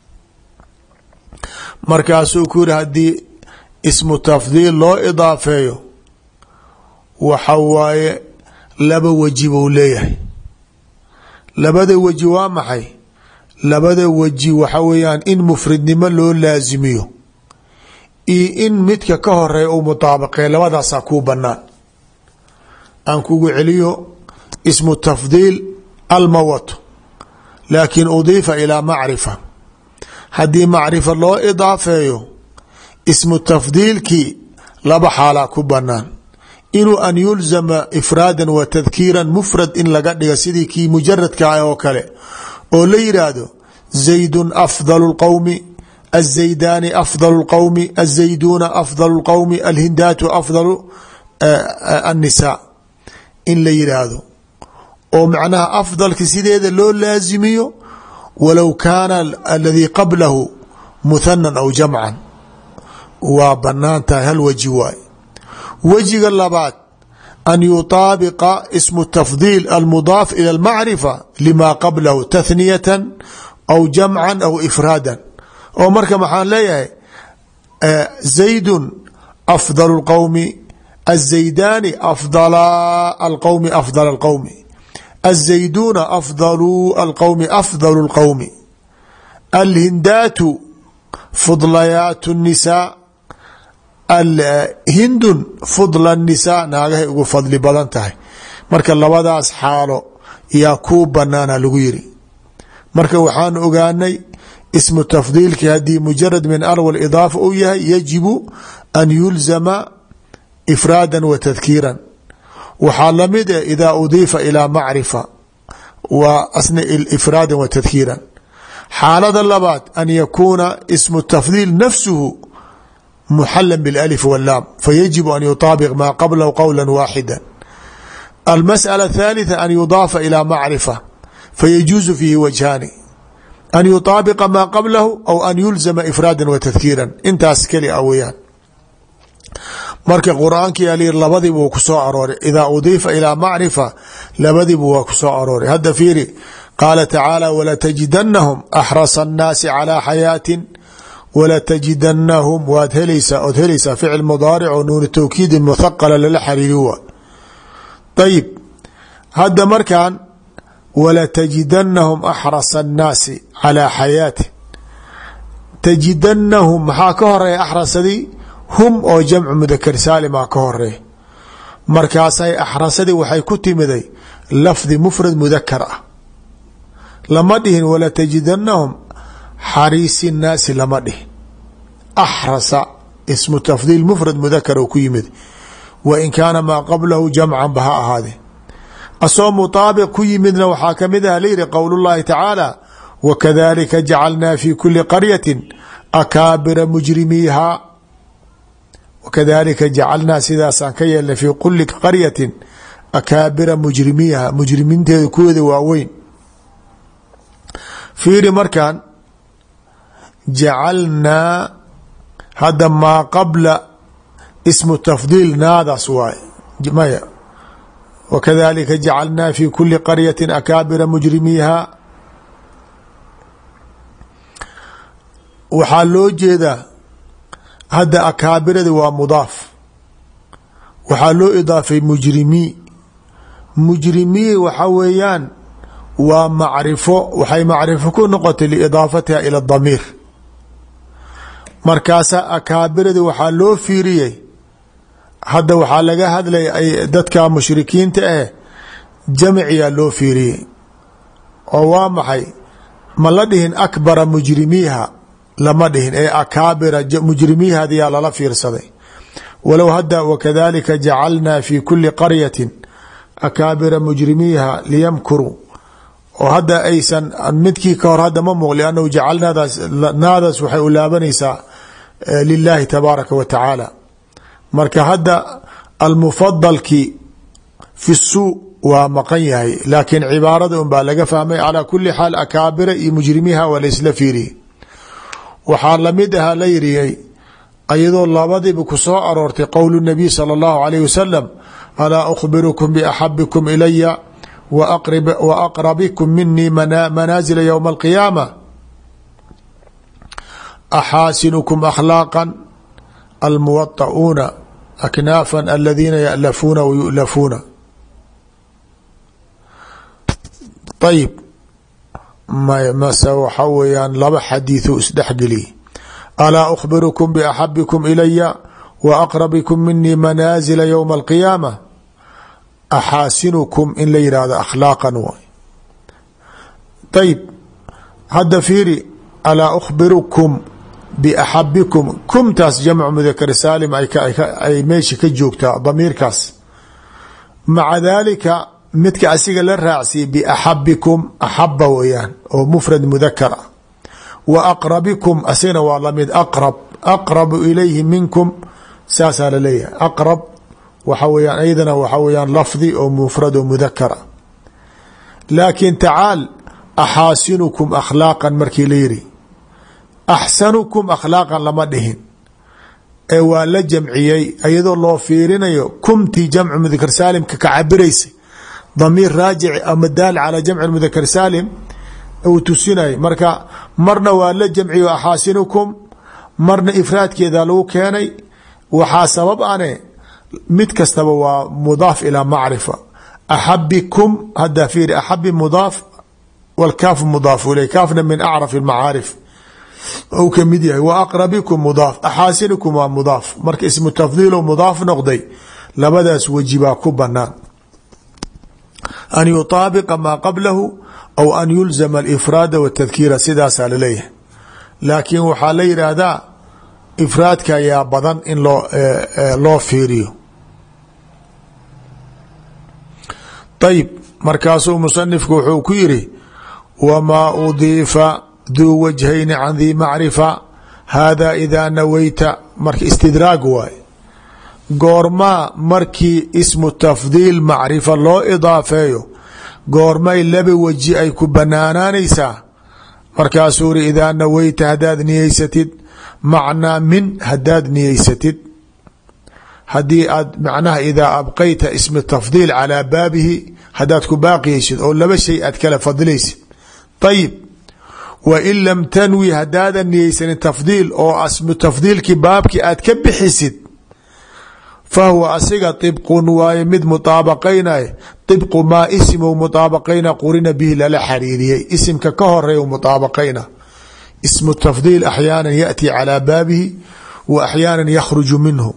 markaasuu ku yiri haddii ismu tafdiil loo idaafeeyo waxa waaye laba weji buu leeyahay. labada weji waa maxay? labada weji waxa weeyaan in mufridnimo loo laasimiyo iyo in midka ka horeeya uu mutaabaqee labadaasaa kuu banaan. aan kugu celiyo ismu tafdiil almawato laakiin udiifa ilaa macrifa. haddii macrifa loo idaafeeyo ismu tafdiilkii laba xaalaa ku banaan. inuu an yulzama ifraadan wa tadkiiran mufrad in laga dhiga sidii kii mujaradka ah oo kale oo la yidhaahdo zaydun afdalu lqowmi azaydaani afdalu lqowmi azayduuna afdalu lqowmi alhindaatu afdalu annisaa in la yidhaahdo oo macnaha afdalka sideeda loo laasimiyo walow kaana aladii qablahu muthanan aw jamcan waa banaan tahay. hal weji waay. wejiga labaad an yutaabiqa ismu tafdiil almudaaf ila almacrifa lima qablahu tathniyatan aw jamcan aw ifraadan. oo marka maxaan leeyahay zaydun afdalu lqowmi azaydaani afdala alqowmi afdala alqowmi الزayduuna afdalu alqowmi afdalu اlqowmi, alhindaatu fudlayaat الnisaa, hindun fudla الnisaa, naagahay ugu fadli badan tahay. marka labadaas xaalo yaa kuu banaana lagu yiri. marka waxaan ogaanay ismu tafdiilki haddii mujarad min arwal idaafa uu yahay yajibu an yulzama ifraada wa tadkiiran. waxaa lamid ah idaa udiifa ilaa macrifa waa asna ifraada wa tadkiiran. xaalada labaad an yakuuna ismu tafdiil nafsuhu muxalan biاlalif wallaam fayajibu an yutaabiq maa qablahu qowla waaxida. almasأala الثaalitثa an yudaafa ilaa macrifa fayajuuzu fiihi wajhaani, an yutaabiqa maa qablahu aw an yulzama ifraada wa tadkiiran. intaas keli a weyaan. marka qur-aankii ali labadiiba wuu ku soo arooray, idaa udiifa ilaa macrifa labadiiba waa ku soo arooray. hadda fiiri qaala tacaala walatajidanahum axrasa annaasi calaa xayaatin, walatajidanahum waad helaysaa ood helaysaa ficil mudaaric oo nuunu tawkiidin muthaqala lala xariiri waa. ayib hadda markan walatajidanahum axrasa annaasi calaa xayaatin, tajidanahum maxaa ka horeeya axrasadii hum oo jamcu mudakar saalima ka horeey. markaasay axrasadii waxay ku timiday lafdi mufrad mudakar ah, lama dhihin walatajidanahum xariisi nnaasi, lama dhihin. axrasa ismu tafdiil mufrad mudakar oo ku yimid, wa in kaana maa qablahu jamcan ba ha ahaade. asoo mutaabiq ku yimidna waxaa kamid ah layihi qowl llahi tacaala wakadalika jacalnaa fi kuli qaryatin akaabira mujrimiiha, wakadalika jacalnaa sidaasaan ka yeelnay fii kuli qaryatin akaabira mujrimiiha, mujrimiinteeda kuwooda waaweyn. fiiri markan jacalnaa hadda maa qabla ismu tafdiil naadaas waay maya, wakadalika jacalnaa fi kuli qaryatin akaabira mujrimiiha. waxaa loo jeedaa hadda akaabirada waa mudaaf, waxaa loo idaafay mujrimii. mujrimii waxa weeyaan waa macrifo, waxay macrifo ku noqotay liidaafatiha ila damiir. markaasa akaabirada waxaa loo fiiriyey, hadda waxaa laga hadlay dadka mushrikiinta ah jamciyaa loo fiiriyey oo waa maxay, ma la dhihin akbara mujrimiiha, lama dhihin ee akaabira mujrimiihadiyaa lala fiirsaday. walow hadda wakadalika jacalnaa fi kuli qaryatin akaabira mujrimiiha liyamkuruu, oo hadda aysan midkii ka hor hadda ma muuq, liannahu jacalnaadaas waxay u laabanaysaa lilahi tabaaraka wa tacaala. marka hadda almufadalki fi suu waa maqan yahay, laakiin cibaarada un baa laga fahmay. calaa kuli xaal akaabira iyo mujrimiiha waa la isla fiiriyey. waxaa lamid ahaa la yiriyey ayadoo labadiiba ku soo aroortay qowlu nabiy sala allahu alayh wasalam alaa ukhbirukum biaxabikum ilaya wa aqrabikum minii manaazila ywma alqiyaama axaasinukum akhlaaqا almuwaطa'uuna aknaafan aladiina ya'lafuuna wa yu'lafuuna. ayib mase waxaa weeyaan laba xadiiثu isdhexgeliye. alaa أkhbirukum baxabikum ilaya wa aqrabikum minii manaazila ywma alqiyaama axaasinukum in la yihahdo akhlaaqan waay. ayib hadda fiiri alaa أkhbirukum baxabikum, kumtaas jamcu mudakar saalim ay meesha ka joogtaa damiirkaas. maca dalika midka asiga la raacsiye baxabikum axaba weyaan oo mufrad mudakar ah. wa aqrabikum asigana waa lamid aqrab, aqrabu ilayhi minkum saasaa laleeyahay. aqrab waxa weyaan ayadana waxa weyaan lafdi oo mufrad oo mudakar ah. laakiin tacaal axaasinukum akhlaaqan markii la yiri, axsanukum akhlaaqan lama dhihin ee waa la jamciyey iyadoo loo fiirinayo kumtii jamcu mudakar saalimka ka cabiraysa damiir raajici ama daal calaa jamci mudakar saalim uu tusinay. marka marna waa la jamciyo axaasinukum, marna ifraadkeeda lagu keenay. waxaa sabab ane mid kastaba waa mudaaf ilaa macrifa. axabikum haddaa fiiri axabi mudaaf wاlkaafu mudaafu ilay kaafna min acraf اmacaarif ou kamid yahay wa aqrabikum mudaaf axaasinikum waa mudaaf marka ismu tafdiilo mudaaf noqday labadaas weji baa ku banaan an yutaabiqa maa qablahu aw an yulzama alifraada wاtadkiira sidaasaa laleeyahay laakiin waxaa la yidhaahdaa ifraadka ayaa badan in loo fiiriyo ayb markaasuu musanifku wuxuu ku yiri wamaa udiifa duu wajhayni can dii macrifa hada idaa naweyta marka istidraag waay goormaa markii ismu tafdiil macrifa loo idaafeeyo goormay laba weji ay ku banaanaanaysaa markaasuu ri idaa naweyta hadaad niyeysatid macnaa min hadaad niyeysatid haddii aad macnaha idaa abqayta ismi tafdiil calaa baabihi hadaad ku baaqiyeysid oo laba shay aad kala fadilaysid ayib wa in lam tanwi hadaadan niyeysanin tafdiil oo ismu tafdiilkii baabkii aad ka bixisid fahuwa asiga طibqun waaye mid mutaabaqaynay طibqu maa ismu mutaabaqayna qurina bihi lala xariiriyey isimka ka horeeya mutaabaqayna ismu tafdiil axyaana yaأti calى baabihi wa axyaana yakhruju minhu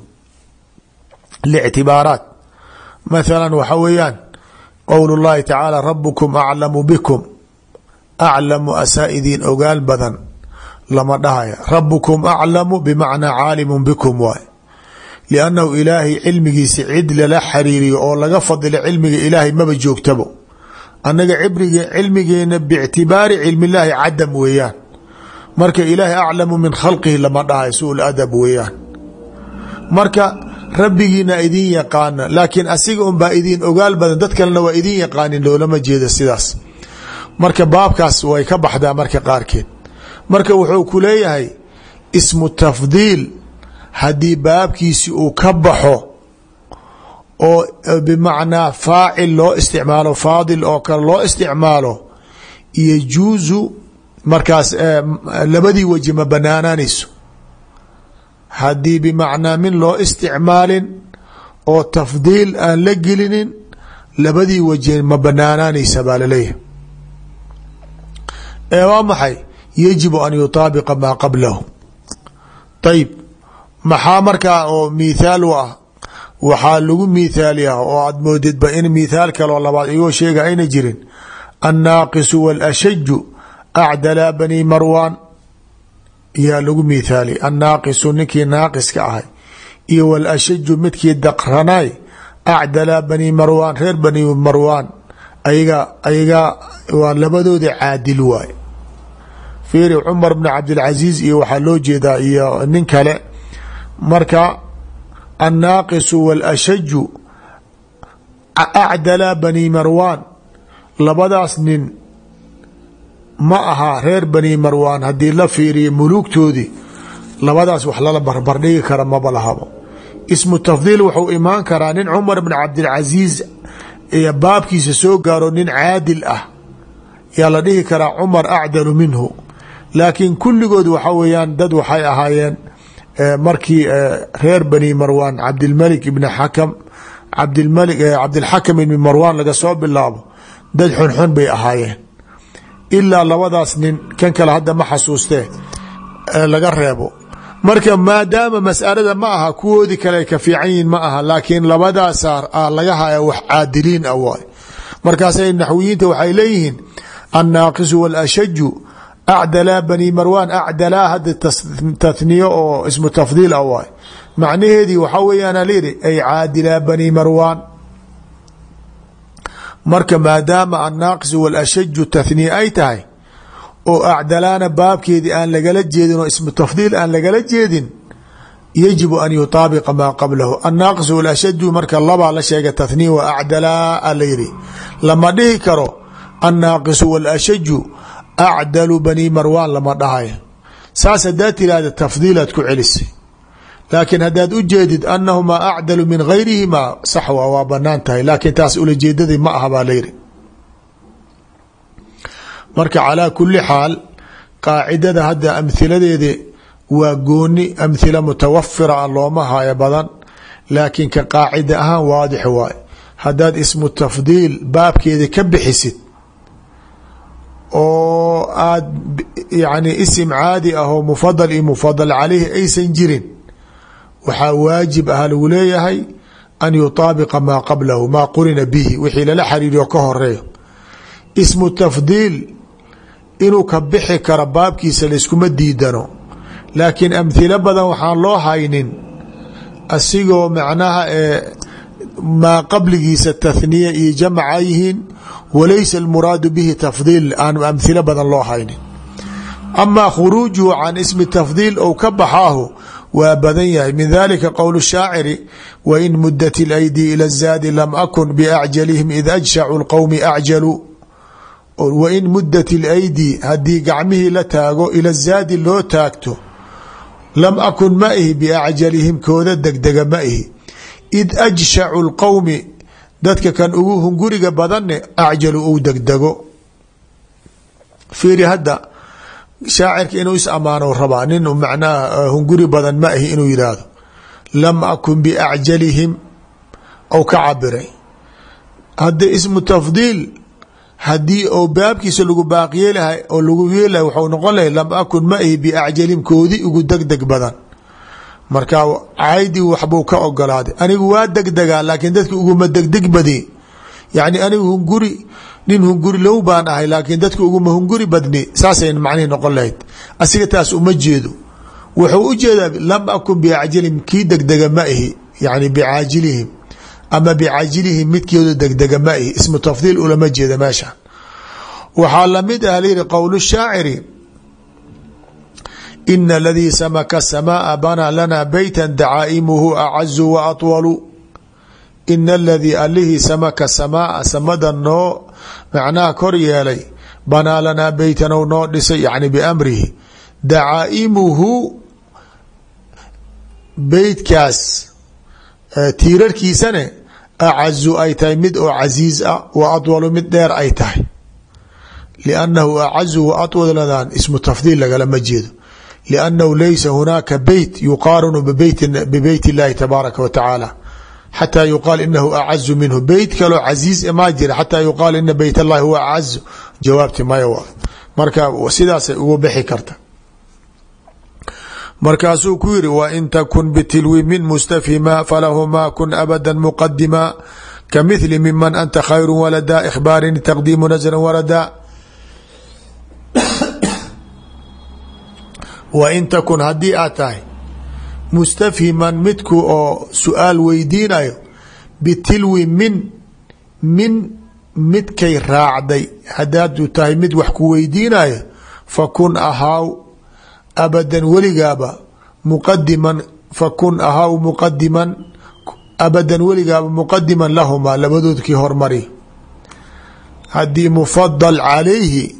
lictibaaraat mathala waxa weeyaan qowl اllahi tacaala rabukum aclamu bikum aclamu asaa idiin ogaal badan lama dhahaya rabukum aclamu bimacnaa caalimu bikum waay liannahu ilaahay cilmigiisa cid lala xariiriyo oo laga fadilo cilmiga ilaahay maba joogtabo annaga cilmigeena bictibaari cilmi illaahi cadam weeyaan marka ilaahay aclamu min khalqihi lama dhahayo su-ul adab weeyaan marka rabbigiina idiin yaqaana laakiin asiga un baa idiin ogaal badan dad kalena waa idiin yaqaanin loolama jeeda sidaas marka baabkaas way ka baxdaa marka qaarkeed marka wuxuu ku leeyahay ismu tafdiil haddii baabkiisi uu ka baxo oo bimacnaa faacil loo isticmaalo faadil oo kale loo isticmaalo yajuusu markaas labadii weji ma banaanaanayso haddii bimacnaa min loo isticmaalin oo tafdiil aan la gelinin labadii weji ma banaanaanaysa baa laleeyahay waa maxay yajibu an yutaabiqa maa qablahu ayib maxaa markaa oo mithaal u ah waxaa lagu mithaaliya oo aad moodidba in mithaal kaloo labaad igoo sheega ayna jirin annaaqisu wاlashaju acdalaa bani marwaan yaa lagu mithaaliya annaaqisu ninkii naaqiska ahay iyo wاlashaju midkii daqranay acdalaa bani marwaan reer bani marwaan ayaga waa labadooda caadil waay fiiri cumar bn cabdilcaziiz iyo waxaa loo jeedaa iyo nin kale marka annaaqisu wاlashaju acdalaa bani marwaan labadaas nin ma aha reer bani marwaan haddii la fiiriyo muluugtoodii labadaas wax lala barbardhigi kara maba lahabo ismu tafdiil wuxuu imaan karaa nin cumar bn cabdilcaziiz iyo baabkiisa soo gaaro nin caadil ah yaa la dhihi karaa cumar acdalu minhu laakiin kulligood waxa weeyaan dad waxay ahaayeen markii reer bani marwaan cabdilmalik ibn xakam cabdilxakam ibn marwaan laga soo bilaabo dad xunxun bay ahaayeen ilaa labadaas nin kan kale hadda ma xasuustee laga reebo marka maadaama masalada ma aha kuwoodii kale ay ka fiican yihiin ma aha laakiin labadaasaa laga haya wax caadiliin ah waay markaasay naxwiyiinta waxay leeyihiin annaaqisu wاlashaju acdalaa bani marwaan acdalaa hadda tathniyo oo ismu tafdiil ah waay macnaheedii waxaa weeyaan layidhi ay caadilaa bani marwaan marka maadaama annaaqisu wاlashaju tathniye ay tahay oo acdalaana baabkeedii aan lagala jeedin oo ismu tafdiil aan lagala jeedin yajibu an yutaabiqa maa qablahu annaaqisu wاlashaju marka labaa la sheega tathniya wa acdalaa la yidhi lama dhihi karo annaaqisu wاlashaju acdalu bani marwaan lama dhahayo saas haddaad tirahda tafdiilaad ku celisay laakiin haddaad u jeedid annahumaa acdalu min gayrihimaa sax waa banaan tahay laakiin taas ulajeedadii ma aha baa layidhi marka calaa kuli xaal qaacidada hadda amhiladeeda waa gooni amhila mutawafira a looma hayo badan laakiin ka qaacida ahaan waadix waay haddaad ismu tafdiil baabkeeda ka bixisid oo aad yani isim caadi ah oo mufadal iyo mufadal caleyhi aysan jirin waxaa waajib ah lagu leeyahay an yutaabiqa maa qablahu maa qurina bihi wixii lala xariiriyo ka horeeyo. ismu tafdiil inuu ka bixi karo baabkiisa layskuma diidano, laakiin amhilo badan waxaan loo haynin asigoo macnaha maa qabligiisa tathniya iyo jamca yihiin walaysa almuraadu bihi tafdiil aan amhilo badan loo haynin. amaa khuruujuhu can ismi tafdiil ou ka baxaahu waa badan yahay. min dalika qowl shaaciri wain mudat اlaydi ilى الzaadi lam akun biacjalihim id ajshacu اlqowmi acjaluu. wain mudat اlaydi haddii gacmihii la taago ila zaadi loo taagto lam akun ma ihi biacjalihim kooda degdega ma ihi id ajshacu اlqowmi dadka kan ugu hunguriga badanne acjalu ou degdego. fiiri hadda shaacirka inuu is amaano rabaa nin macnaha hunguri badan ma ahi inuu yidhaahdo lam akun biacjalihim ou ka cabiray. hadda ismu tafdiil haddii ou baabkiisa lagu baaqyeelahay oo lagu yeelahay waxau noqon lahay lam akun ma ahi biacjalihim koodi ugu degdeg badan. marka caydii waxbuu ka ogolaaday anigu waa degdegaa laakiin dadka uguma degdeg badi yani anigu hunguri nin hunguri low baan ahay laakiin dadka uguma hunguri badni saasay macnihi noqon lahayd. asiga taas uma jeedo wuxuu u jeedaa lam akun biacjalihim kii degdega ma ahi yani bicaajilihim ama bicajilihim midkooda degdega ma ahi ismu tafdiil ulama jeeda meesha. waxaa lamid ah layidhi qowl shaaciri ina aladii samaka samaaa banaa lana beyta dacaa'imuhu acazu wa atwalu. ina aladii allihii samaka samaaa samada noo macnaha kor yeelay banaa lanaa beytan ou noo dhisay yani biamrihi dacaa'imuhu beytkaas tiirarkiisane acazu ay tahay mid oo casiiz ah wa atwalu mid dheer ay tahay. liannahu acazu wa atwalan ismu tafdiil lagalama jeedo لأnنhu laysa hunaaka beyt yuqaarن bbeyt الlahi tabaaraka wa taعaalى xatىa yuqaal inahu acazu minhu beyt kaloo casiiz maa jira xatىa yuqaal ina beyt اllahi huwa acazu jawaabti maya marka sidaasay ugu bixi karta. markaasuu ku yiri wain takun bitilwi min mustafhima falahuma kun abada muqadima kamithli miman anta khayru walada ikhbaarin taqdiimu nasra warada. wain takun haddii aad tahay mustafhiman midku oo su-aal weydiinayo bitilwi min midkay raacday haddaadu tahay mid wax ku weydiinayo fakun ahaaw abadan weligaaba muqadiman fakun ahaaw muqadiman abadan weligaaba muqadiman lahumaa labadoodkii hormari. haddii mufadal calayhi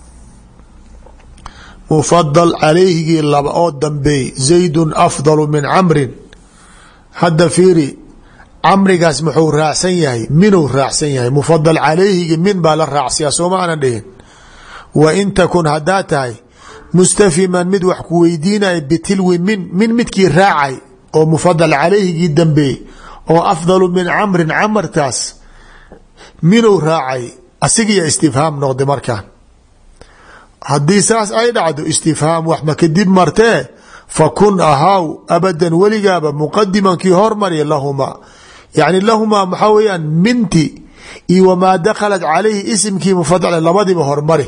mufadal calayhigii laba oo dambeey zaydun afdalu min camrin. hadda fiiri camrigaas muxuu raacsan yahay minuu raacsan yahay mufadal calayhigii min baa la raacsiyaa sooma aanan dhihin. wa in takun haddaa tahay mustafhiman mid wax ku weydiinaya bitilwi min midkii raacay oo mufadal calayhigii dambeey oo afdalu min camrin camartaas minuu raacay asigiya istifhaam noqday markaan. haddii saas ay dhacdo istifhaam wax ma kadib martee fakun ahaaw abadan weligaaba muqadiman kii hormarya lahumaa yani lahumaa maxaa weyaan minti iyo wamaa dakhalat calayhi isimkii mufadal labadiiba hormari.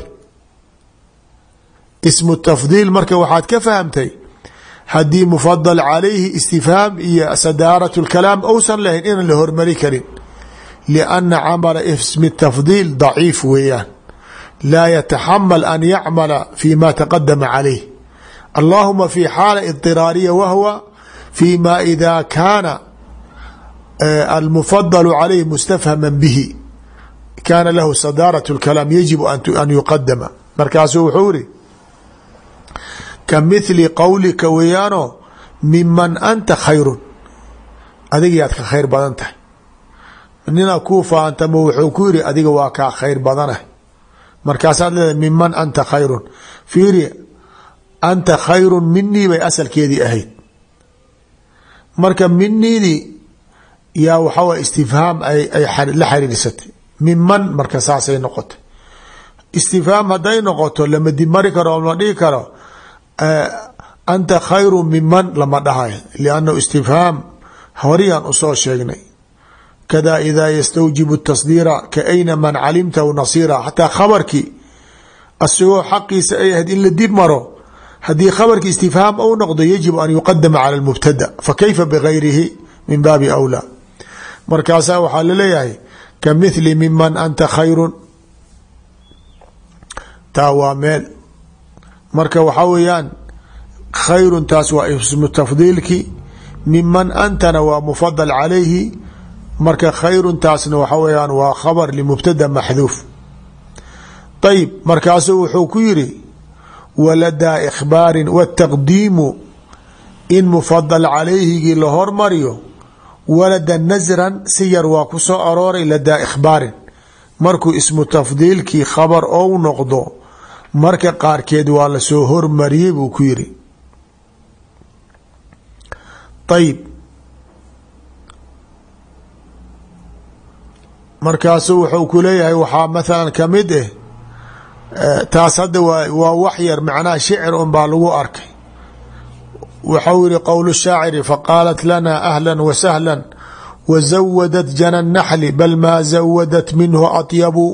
ismu tafdiil marka waxaad ka fahamtay haddii mufadal calayhi istifhaam iyo sadaarat lkalaam ousan lahayn inaan la hormari karin lianna camala ismi tafdiil daciif weeyaan laa yataxamal an yacmala fi ma taqadama calayh allahuma fi xaala idiraariya wahwa fi ma ida kaana almufadalu calayh mustafhama bihi kaana lahu sadaarat اlkalaam yajibu an yuqadama. markaasuu wuxuu iri ka mithli qowlika weeyaano miman anta khayrun adigayaad ka khayr badan tahay. nina kuu faantamo wuxuu ku yiri adiga waa kaa khayr badanah markaasaad leedahay miman anta khayrun. fiiri anta khayrun minii bay asalkeedii ahayd marka miniidii yaa waxaa way istifhaam ay la xiriirsatay miman marka saasay noqotay. istifhaam hadday noqoto lama dibmari karo oo lama dhihi karo anta khayru miman lama dhahayo liannahu istifhaam horiyaan usoo sheegnay. kada idaa yastawjibu tasdiira ka ayna man calimtahu nasiira, xataa khabarkii asigoo xaqiisa ay ahayd in la dib maro haddii khabarkii istifhaam ou noqdo yajibu an yuqadama cala lmubtada fakayfa bigayrihi min baabi awlaa. markaasaa waxaa laleeyahay ka mithli miman anta khayrun, taa waa meel marka waxaa weeyaan khayrun taas waa ismu tafdiilki, miman antana waa mufadal calayhi, marka khayrun taasna waxa weyaan waa khabar limubtada maxduuf. ayib markaasuu wuxuu ku yiri waladaa ikhbaarin wataqdiimu in mufadal calayhigii la hormariyo walada nasran si yar waa ku soo arooray ladaa ikhbaarin markuu ismu tafdiilkii khabar ou noqdo marka qaarkeed waa lasoo hormariyey buu ku yiri. ayib markaasuu wuxuu ku leeyahay waxaa mathalan kamid ah taas hadda waa wax yar macnaha shicir un baa lagu arkay. waxau yihi qowl shaaciri faqaalat lana ahla wasahla wazawadat jana naxli bal maa zawadat minhu atyabu.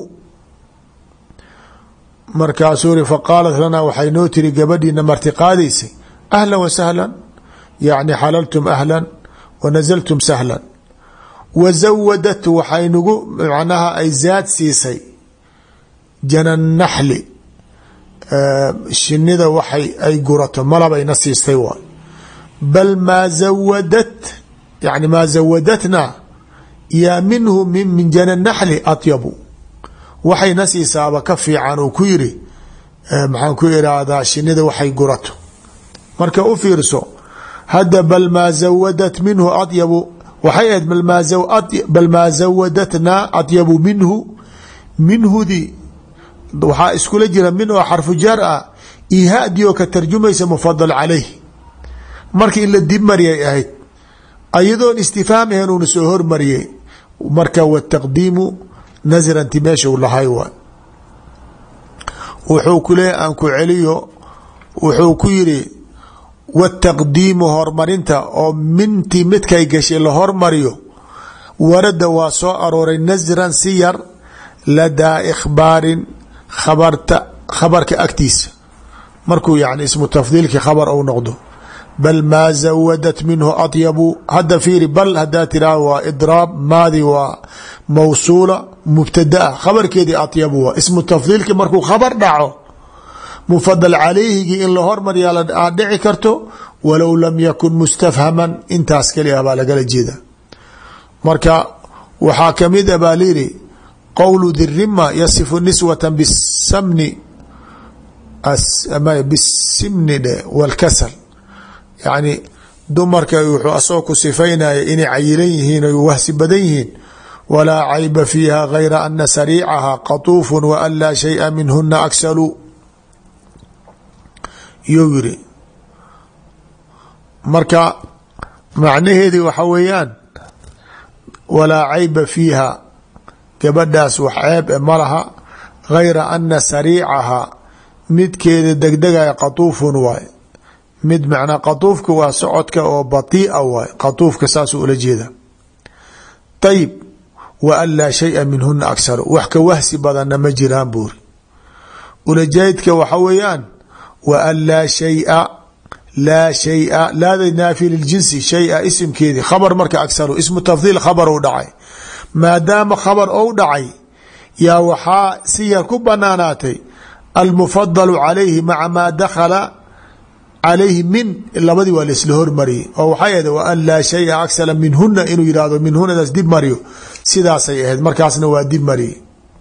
markaasuu yihi faqaalat lanaa waxay noo tiri gabadhiina marti qaadaysay ahla wasahla yacni xalaltum ahlan wanazaltum sahlan. wazawadat waxay nagu macnaha ay zaad siisay jana naxli shinida waxay ay gurato malabayna siistay waay. bal maa zawadat yani maa zawadatna yaa minhu min jana naxli atyabu, waxayna siisaaba ka fiican uu ku yiri maxaan ku irahdaa shinida waxay gurato. marka u fiirso hadda bal maa zawadat minhu atyabu waxay ahayd bal maa zawadatna atyabu minhu, minhudi waxaa iskula jira min oo xarfu jar ah iyo hadi oo ka tarjumaysa mufadal calayh, marka in la dib mariyay ahayd ayadoon istifhaam ahayn uuna soo hormariyey. marka wataqdiimu nasranti meesha u lahay waay. wuxuu ku leeyahy aan ku celiyo wuxuu ku yiri wataqdiimu horumarinta oo mintii midkay gashay la hormariyo warada waa soo arooray nasran si yar ladaa ikhbaarin khabarka agtiisa markuu yani ismu tafdiilki khabar ou noqdo. bal maa zawadat minhu atyabu hadda fiiri bal hadaa tiraa waa idraab maadi waa mawsuula mubtadaa khabarkeedii atyabu waa ismu tafdiilki markuu khabar dhaco mufadal calayhigii in la hormaryaa aad dhici karto walow lam yakun mustafhaman intaas keli ah baa lagala jeeda. marka waxaa kamid a baa layidhi qowlu dirima yasifu niswata bisimni dhe walkasal, yani dumarka wuxuu asagoo ku sifaynaya inay cayilan yihiin oy wahsi badan yihiin. walaa cayba fiiha gayra ana sariicaha qatuufu wa an laa shaya minhuna aksalu iyuu yiri. marka macnaheedii waxa weeyaan walaa cayba fiiha gabadhaas wax ceeb e ma laha gayra ana sariicaha midkeeda degdegaya qatuufun waay. mid macnaa qatuufka waa socodka oo batiia waay, qatuufka saasuu ula jeeda. ayib wa an laa shaya minhuna aksaru wax ka wahsi badanna ma jiraan buuri. ulajeedka waxa weeyaan wa an laa shaya laada naafi liljinsi shaya isimkeedii khabar marka aksaru ismu tafdiil khabar ou dhacay, maadaama khabar ou dhacay yaa waxaa si yar ku banaanaatay almufadalu calayhi maca maa dakhala calayhi min labadii waa laisla hormariyey oo waxay ahayd wa an laa shaya aksara minhuna inuu yihahdo minhunadaas dib mariyo sidaasay ahayd markaasna waa dib mariyey.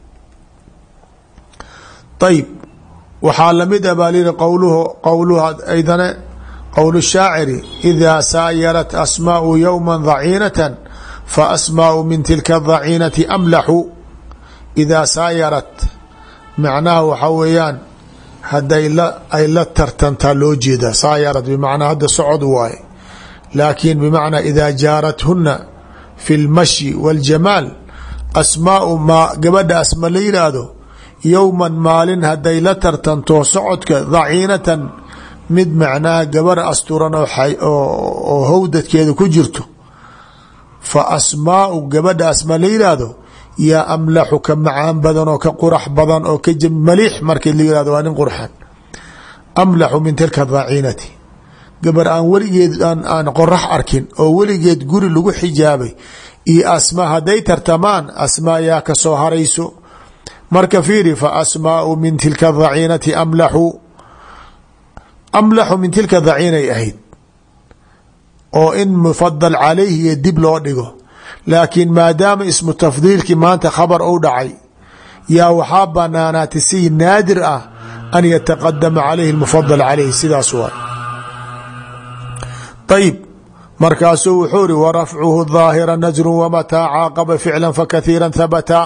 ayib waxaa lamid a baa lihi qowluha aydane qowl shaaciri idaa saayarat asmaau yowma daciinatan fa asmaau min tilka daciinati amlaxu. idaa saayarat macnaha waxaa weeyaan hadday ay la tartantaa loo jeeda saayarat bimacnaa hadda socod waaye, laakiin bimacnaa idaa jaarathuna fi اlmashyi wاljamaal asmaau maa gabadha asma la yidhaahdo yowman maalin hadday la tartanto socodka daciinatan mid macnaha gabar asturan oo howdadkeeda ku jirto fa asmaau gabadha asma la yidhaahdo yaa amlaxu ka macaan badan oo ka qurax badan oo ka maliix markii la yihahdo waa nin qurxan amlaxu min tilka daciinati gabar aan weligeed aan qorax arkin oo weligeed guri lagu xijaabay iyo asmaa hadday tartamaan asmaa yaa ka soo harayso marka fiiri fa asmaau min tilka daciinati amlaxu min tilka daciinay ahayd oo in mufadal calayhi iyo dib loo dhigo laakiin maadaama ismu tafdiilkii maanta khabar u dhacay yaa waxaa banaanaatay si naadir ah an yataqadama calayhi mufadal calayhi sidaas waay ayib markaasuu wuxuu ri warafcuhu daahira najru wamataa caaqaba ficla fakathiira habata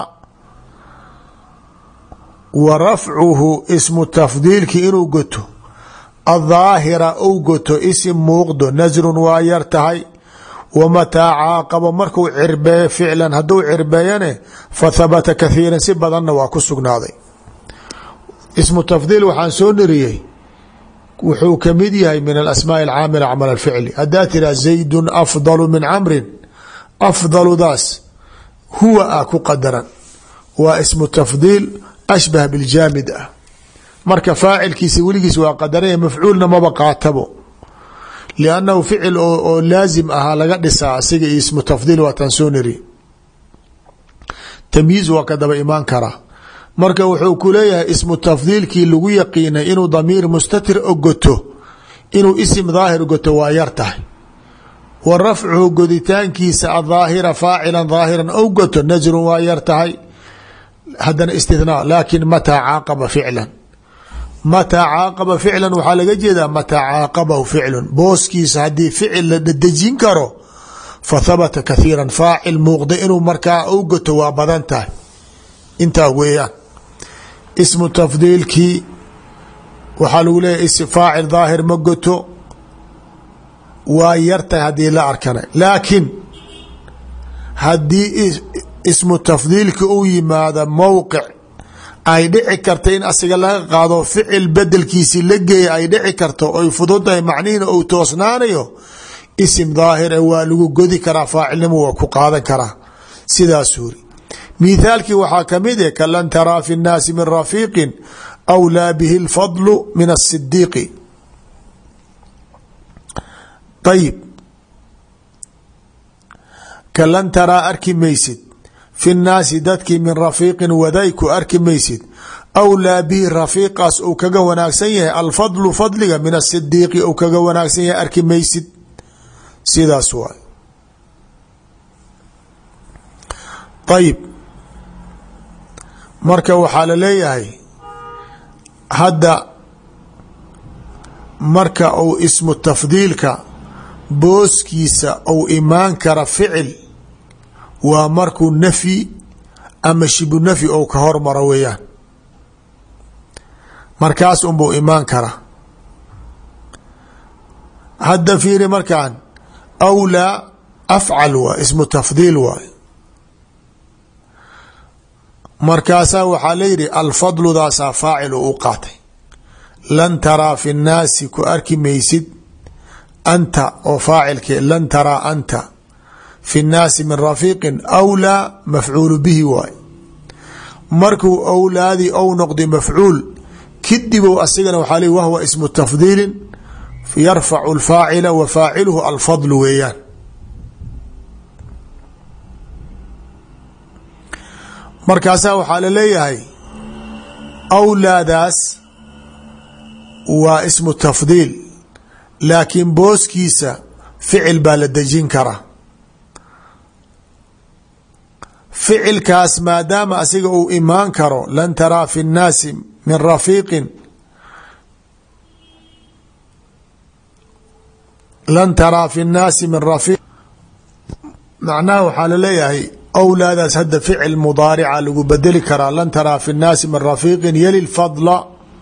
wa rafcuhu ismu tafdiilki inuu goto adaahira ou goto isim muuqdo nasrun waa yar tahay wamataa caaqaba markuu cirbeeyo ficlan hadduu cirbeeyane fa habata kathiiran si badanna waa ku sugnaaday ismu tafdiil waxaan soo niriyey wuxuu kamid yahay min alasmaaءi alcaamila camal alficli haddaa tiraa zaydun afdalu min camrin afdaludaas huwa ah ku qadaran waa ismu tafdiil ashbah biljaamid ah marka faacilkiisa weligiis waa qadaranya mafcuulna maba qaatabo liannahu ficil oo laazim ahaa laga dhisaa asiga iyo ismu tafdiil waataan soo niri tamyiiz waa ka daba imaan karaa marka wuxuu ku leeyahay ismu tafdiilkii lagu yaqiinay inuu damiir mustatir goto inuu isim daahir goto waa yar tahay wa rafcuhu goditaankiisa adaahira faacilan daahiran ou goto najrun waa yar tahay haddana istithnaa laakin mataa caaqaba ficlan mataa caaqaba ficlan waxaa laga jeedaa mataa caaqabahu ficlun booskiisa haddii ficil la dhadejin karo fa habata kathiiran faacil muuqda inuu markaa ou goto waa badan tahay intaa weeyaan ismu tafdiilkii waxaa lagu leeyahy faacil daahir ma goto waa yartahay haddii la arkana laakiin haddii ismu tafdiilki uu yimaado mowqic ay dhici karta in asiga laga qaado ficil bedelkiisii la geeya ay dhici karto oy fududahay macnihiina uu toosnaanayo isim daahir waa lagu godi karaa faacilnimo waa ku qaadan karaa sidaas uri mithaalkii waxaa kamid eh kalan taraa fi nnaasi min rafiiqin awlaa bihi اlfadlu min asidiiqi ayib kalan taraa arki maysid fi nnaasi dadkii min rafiiqin waday ku arki maysid awlaa bihi rafiiqaas uu kaga wanaagsan yahay alfadlu fadliga min asidiiqi uu kaga wanaagsan yahay arki maysid sidaas waay ayib marka waxaa la leeyahay hadda marka uu ismu tafdiilka booskiisa ou imaan kara ficil waa markuu nafyi ama shibu nafyi ou ka hormaro weeyaan markaas unbuu imaan kara hadda fiiri markaan awlaa afcal waa ismu tafdiil waay markaasaa waxaa layidhi alfadludaasaa faacil u qaatay lan taraa fi nnaasi ku arki maysid anta oo faacilke lan taraa anta fi nnaasi min rafiiqin awlaa mafcuulu bihi waay markuu awlaadii ou noqday mafcuul kidibow asigana waxaa leey wahwa ismu tafdiilin yarfacu alfaacila wa faaciluhu alfadlu weeyaan markaasaa waxaa la leeyahay awlaadaas waa ismu tafdiil laakiin booskiisa ficil baa la dejin karaa ficilkaas maadaama asiga uu imaan karo lan taraa fi nnaasi min rafiiqin lan taraa fi nnaasi min rafiiq macnaha waxaa la leeyahay awlaadaas hadda ficil mudaarica lagu bedeli karaa lan taraa fi nnaasi min rafiiqin yali lfadla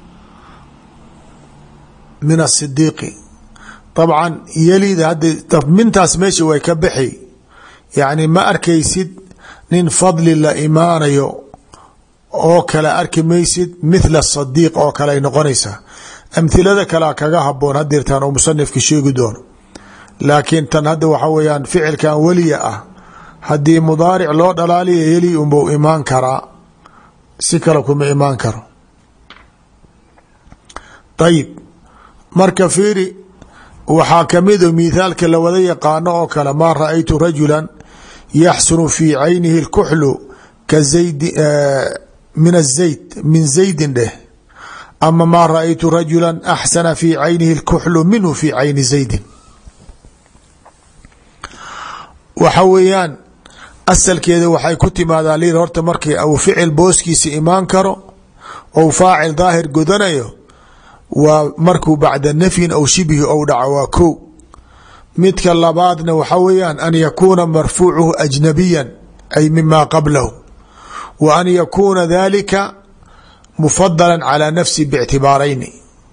min asidiiqi dabcan yelida hadda mintaas meesha way ka bixi yacni ma arkaysid nin fadli la imaanayo oo kale arki maysid mithla sadiiq oo kale ay noqonaysaa. amhilada kalea kaga haboon hadirtaan oo musanifka sheegi doono, laakiin tan hadda waxa weeyaan ficilkan weliya ah haddii mudaaric loo dhalaaliya yeli unbau imaan karaa, si kale kuma imaan karo. ayib marka fiiri waxaa kamido mithaalka la wada yaqaano oo kale, maa ra-aytu rajula yaxsunu fii caynihi اlkuxlu ka zayd min azayd min zaydin dheh, ama maa ra-aytu rajula axsana fii caynihi اlkuxlu minhu fii cayni zaydin. waxa weeyaan asalkeeda waxay ku timaadaa lir horta markii uu ficil booskiisa imaan karo ou faacil daahir godanayo waa markuu bacda nafyin aw shibhi ou dhaco waa ko. midka labaadna waxa weeyaan an yakuuna marfuucuhu ajnabiyan ay mima qablahu, wa an yakuuna dalika mufadala calى nafsi bictibaarayni.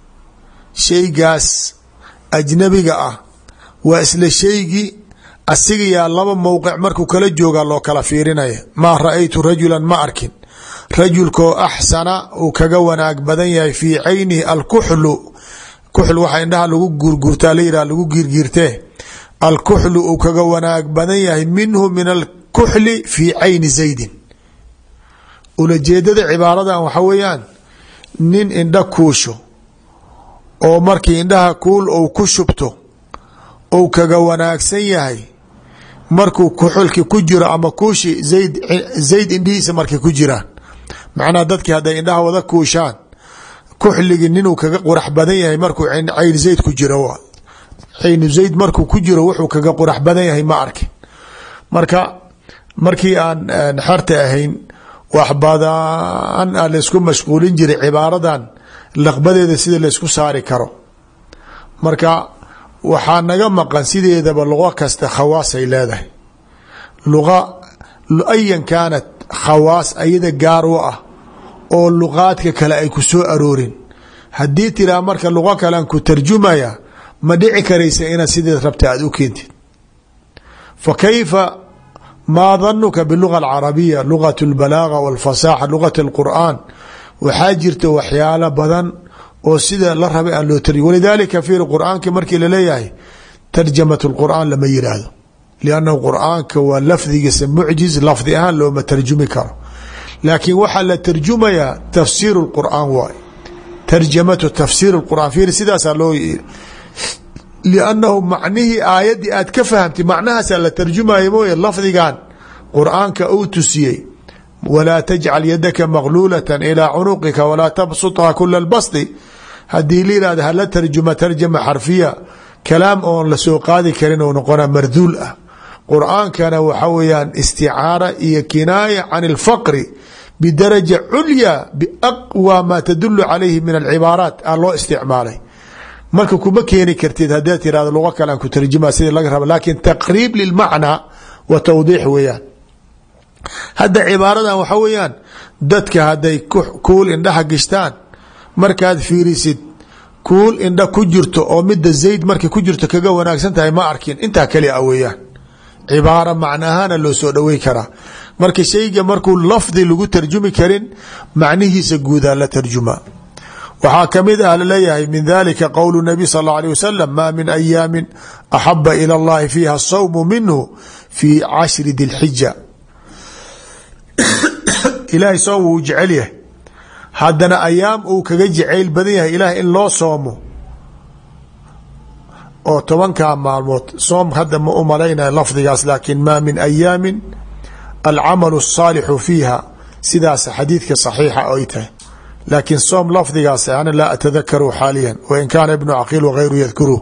shaygaas ajnabiga ah waa isla shaygii asiga yaa laba mowqic markuu kala joogaa loo kala fiirinaya. maa ra-aytu rajulan ma arkin rajulkoo axsana uu kaga wanaag badan yahay fii caynihi alkuxlu, kuxl waxa indhaha lagu gurgurtaa la yihah lagu giirgiirtee, alkuxlu uu kaga wanaag badan yahay minhu min alkuxli fii cayni zaydin. ulajeedada cibaaradan waxa weeyaan nin indha kuusho oo markii indhaha kuul ou ku shubto ou kaga wanaagsan yahay markuu kuxulki ku jiro ama kuushi zayd indhihiisa markay ku jiraan. macnaha dadkii hadday indhaha wada kuushaan kuxligii ninuu kaga qurax badan yahay markuu caynu zayd ku jiro, caynu zayd markuu ku jiro wuxuu kaga qurax badan yahay ma arkin. marka markii aan xarta ahayn wax badan a laysku mashquulin jiray cibaaradan laqbadeeda sida laysku saari karo. marka waxaa naga maqan sideedaba luqo kasta khawaasay leedahay. luqa ayan kaanat khawaas ayada gaar u ah oo luqaadka kale ay ku soo aroorin. haddii tiraa marka luqo kalean ku tarjumaya ma dhici karaysa inaad sideed rabta aad u keentid. fa kayfa maa danuka biluga alcarabiya lugat اlbalaaga walfasaaxa lugat اlqur'aan. waxaa jirta waxyaalo badan oo sida la rabay aan loo tarjum. walidaalika fiir qur'aanka markii laleeyahay tarjamat اlqur'aan lama yiraahdo, liannahu qur'aanka waa lafdigiisa mucjiz, lafdi ahaan looma tarjumi karo. laakiin waxaa la tarjumayaa tafsiir اlqur'aan waay, tarjamatu tafsiir اlqur'aan. fiir sidaasaa loo yiri, liannahu macnihii aayaddii aad ka fahamtay macnahaasaa la tarjumaya mooye lafdigan qur'aanka uu tusiyey walaa tajcal yadaka maglulata ilaa cunuqika walaa tabsutha kula اlbasdi. haddii la yihahdo hala tarjuma tarjama xarfiya, kalaam oon la soo qaadi karin oo noqona marduul ah. qur'aankana waxa weeyaan isticaara iyo kinaaya can اlfaqri bidaraja culya biaqwى ma tadulu calayhi min alcibaaraat aa loo isticmaalay. marka kuma keeni kartid haddaad tirahdo luqo kale aan ku tarjuma sidii laga raba, laakin taqriib lilmacnaa wa tawdiix weeyaan. hadda cibaaradan waxa weeyaan dadka hadday kuul indhaha gishtaan markaad fiirisid kuul indha ku jirto oo mida zayd markay ku jirto kaga wanaagsan tahay ma arkin, intaa kali a weeyaan. cibaara macnahaana loo soo dhowey karaa. marka shayga markuu lafdi lagu tarjumi karin macnihiisa guudaa la tarjuma. waxaa kamid ah laleeyahay min dalika qowl nabi sal اlه alيه wasalam ma min ayaami axaba ilى اllahi fiiha الsawm minhu fi cashri di اlxija. ilaahay soom wuu jecel yahay, haddana ayaam uu kaga jacayl badan yahay ilaah in loo soomo oo 10kaa maalmood. soom hadda ma u malaynaya lafdigaas, laakin ma min ayaami alcamalu الصaalixu fiiha, sidaas xadiidka صaxiixa ay tahay. laakiin soom lafdigaas ana laa atadakaru xaaliya wain kaana ibnu caqiil wagayru yadkuruh.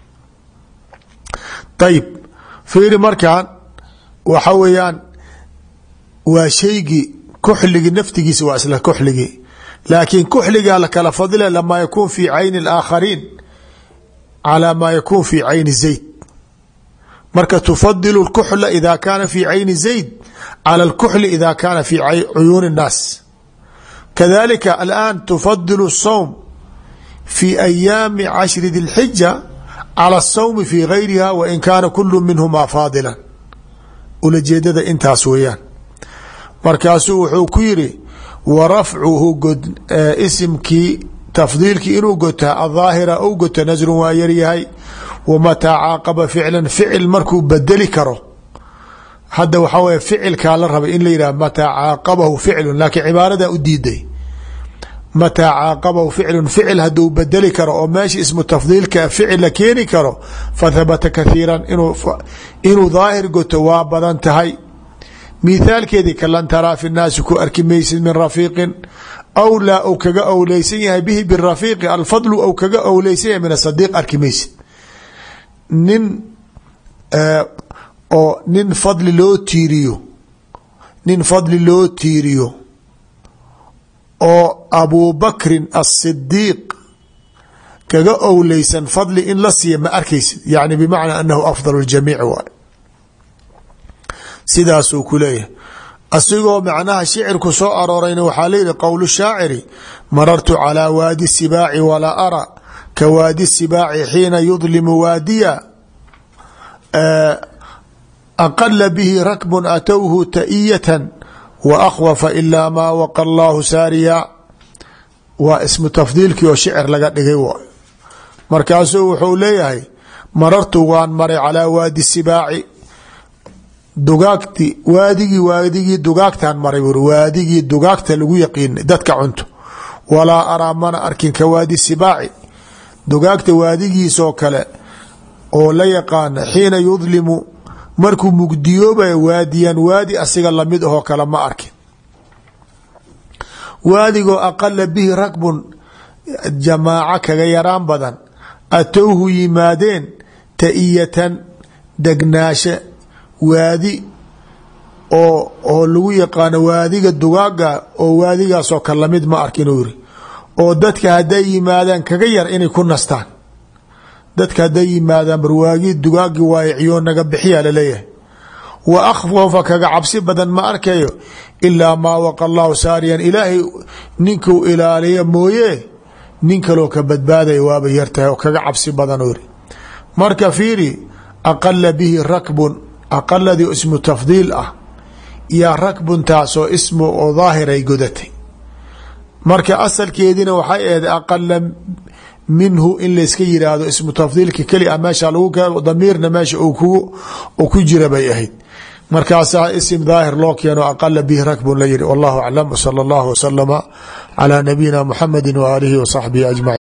ayib fiiri markaan waxa weeyaan waa shaygii kuxligi naftigiisa waa isla kuxligii, laakiin kuxligaa la kala fadila lamaa yakuun fi cayni اlaakhariin calى maa yakuun fi cayni zayd. marka tufadilu اlkuxla ida kaana fi cayni zayd calى اlkuxli ida kaana fi cuyuuni الnaas. kadalika alaan tufadilu الsawm fi ayaami cashri di اlxija calى الsawmi fi gayriha wain kaana kulu minhuma faadila. ulajeedada intaas weeyaan. markaasuu wuxuu ku yiri warafcuhu isimkii tafdiilkii inuu gotaa aلظaahira ou goto nasrun waa yaryahay. wamataa caaqaba ficlan ficil markuu bedeli karo, hadda waxaa wey ficilkaa la rabay in la yidhah mataa caaqabahu ficlu, laakiin cibaaradaa u diiday. mataa caaqabahu ficlu ficil haduu bedeli karo oo meesha ismu tafdiilka ficil la keeni karo, fahabata kathiiran inuu daahir goto waa badan tahay. mithaalkeedii kalan taraa fi naasi ku arki maysid min rafiiqin awlaa ou kaga awleysan yahay bihi birafiiqi alfadlu ou kaga awleysan yahay min asadiiq arki maysid. nin fadli loo tiiriyo oo abubakrin asidiiq kaga owleysan fadli in la siiya ma arkaysid, yani bimacnaa anahu afdal ljamiic waay. sidaasuu ku leeyahay asigoo macnaha shicirku soo aroorayna waxaa layihi qowl shaaciri marartu calىa waadi sibaaci walaa ara ka waadi sibaaci xiina yudlimu waadiya aqala bihi rakbun atowhu ta'iyatan wa akhwafa ilaa maa waqa allahu saariya. waa ismu tafdiilkii oo shicir laga dhigay waay. markaasuu wuxuu leeyahay marartu waan maray calىa waadi sibaaci dugaagti waadigii dugaagtaan maray buri, waadigii dugaagta lagu yaqiinay dadka cunto. walaa araa mana arkin ka waadi sibaaci dugaagta waadigiisoo kale oo la yaqaana xiina yudlimu markuu mugdiyoobaya waadiyan waadi asiga lamid ahoo kale ma arkin. waadigoo aqala bihi rakbun jamaaca kaga yaraan badan atowhu yimaadeen ta'iyatan degnaashe waadi oo lagu yaqaano waadiga dugaaga oo waadigaasoo kale lamid ma arkin uu yiri. oo dadka hadday yimaadaan kaga yar inay ku nastaan, dadka hadday yimaadaan barwaagii dugaagii waayiciyo naga bixiyaa laleeyahay. wa akhwafa kaga cabsi badan ma arkayo ilaa maa waqa allahu saariyan ilaahay ninkuu ilaaliya mooye nin kaloo ka badbaadaya waaba yartahay oo kaga cabsi badan uu yiri. marka fiiri aqala bihi rakbun aqaladii ismu tafdiil ah iyo rakbun taasoo ismu oo daahiray godatay. marka asalkeediina waxay ahayd aqala minhu in layska yiraahdo ismu tafdiilka keli a meesha lagu keeno damiirna meesha uu ku jira bay ahayd. markaasaa isim daahir loo keeno aqala bihi rakbun la yiri. wallahu aclam wsala allahu wasalama calaa nabiyina muxamedi waaalihi wasaxbihi ajmaciin.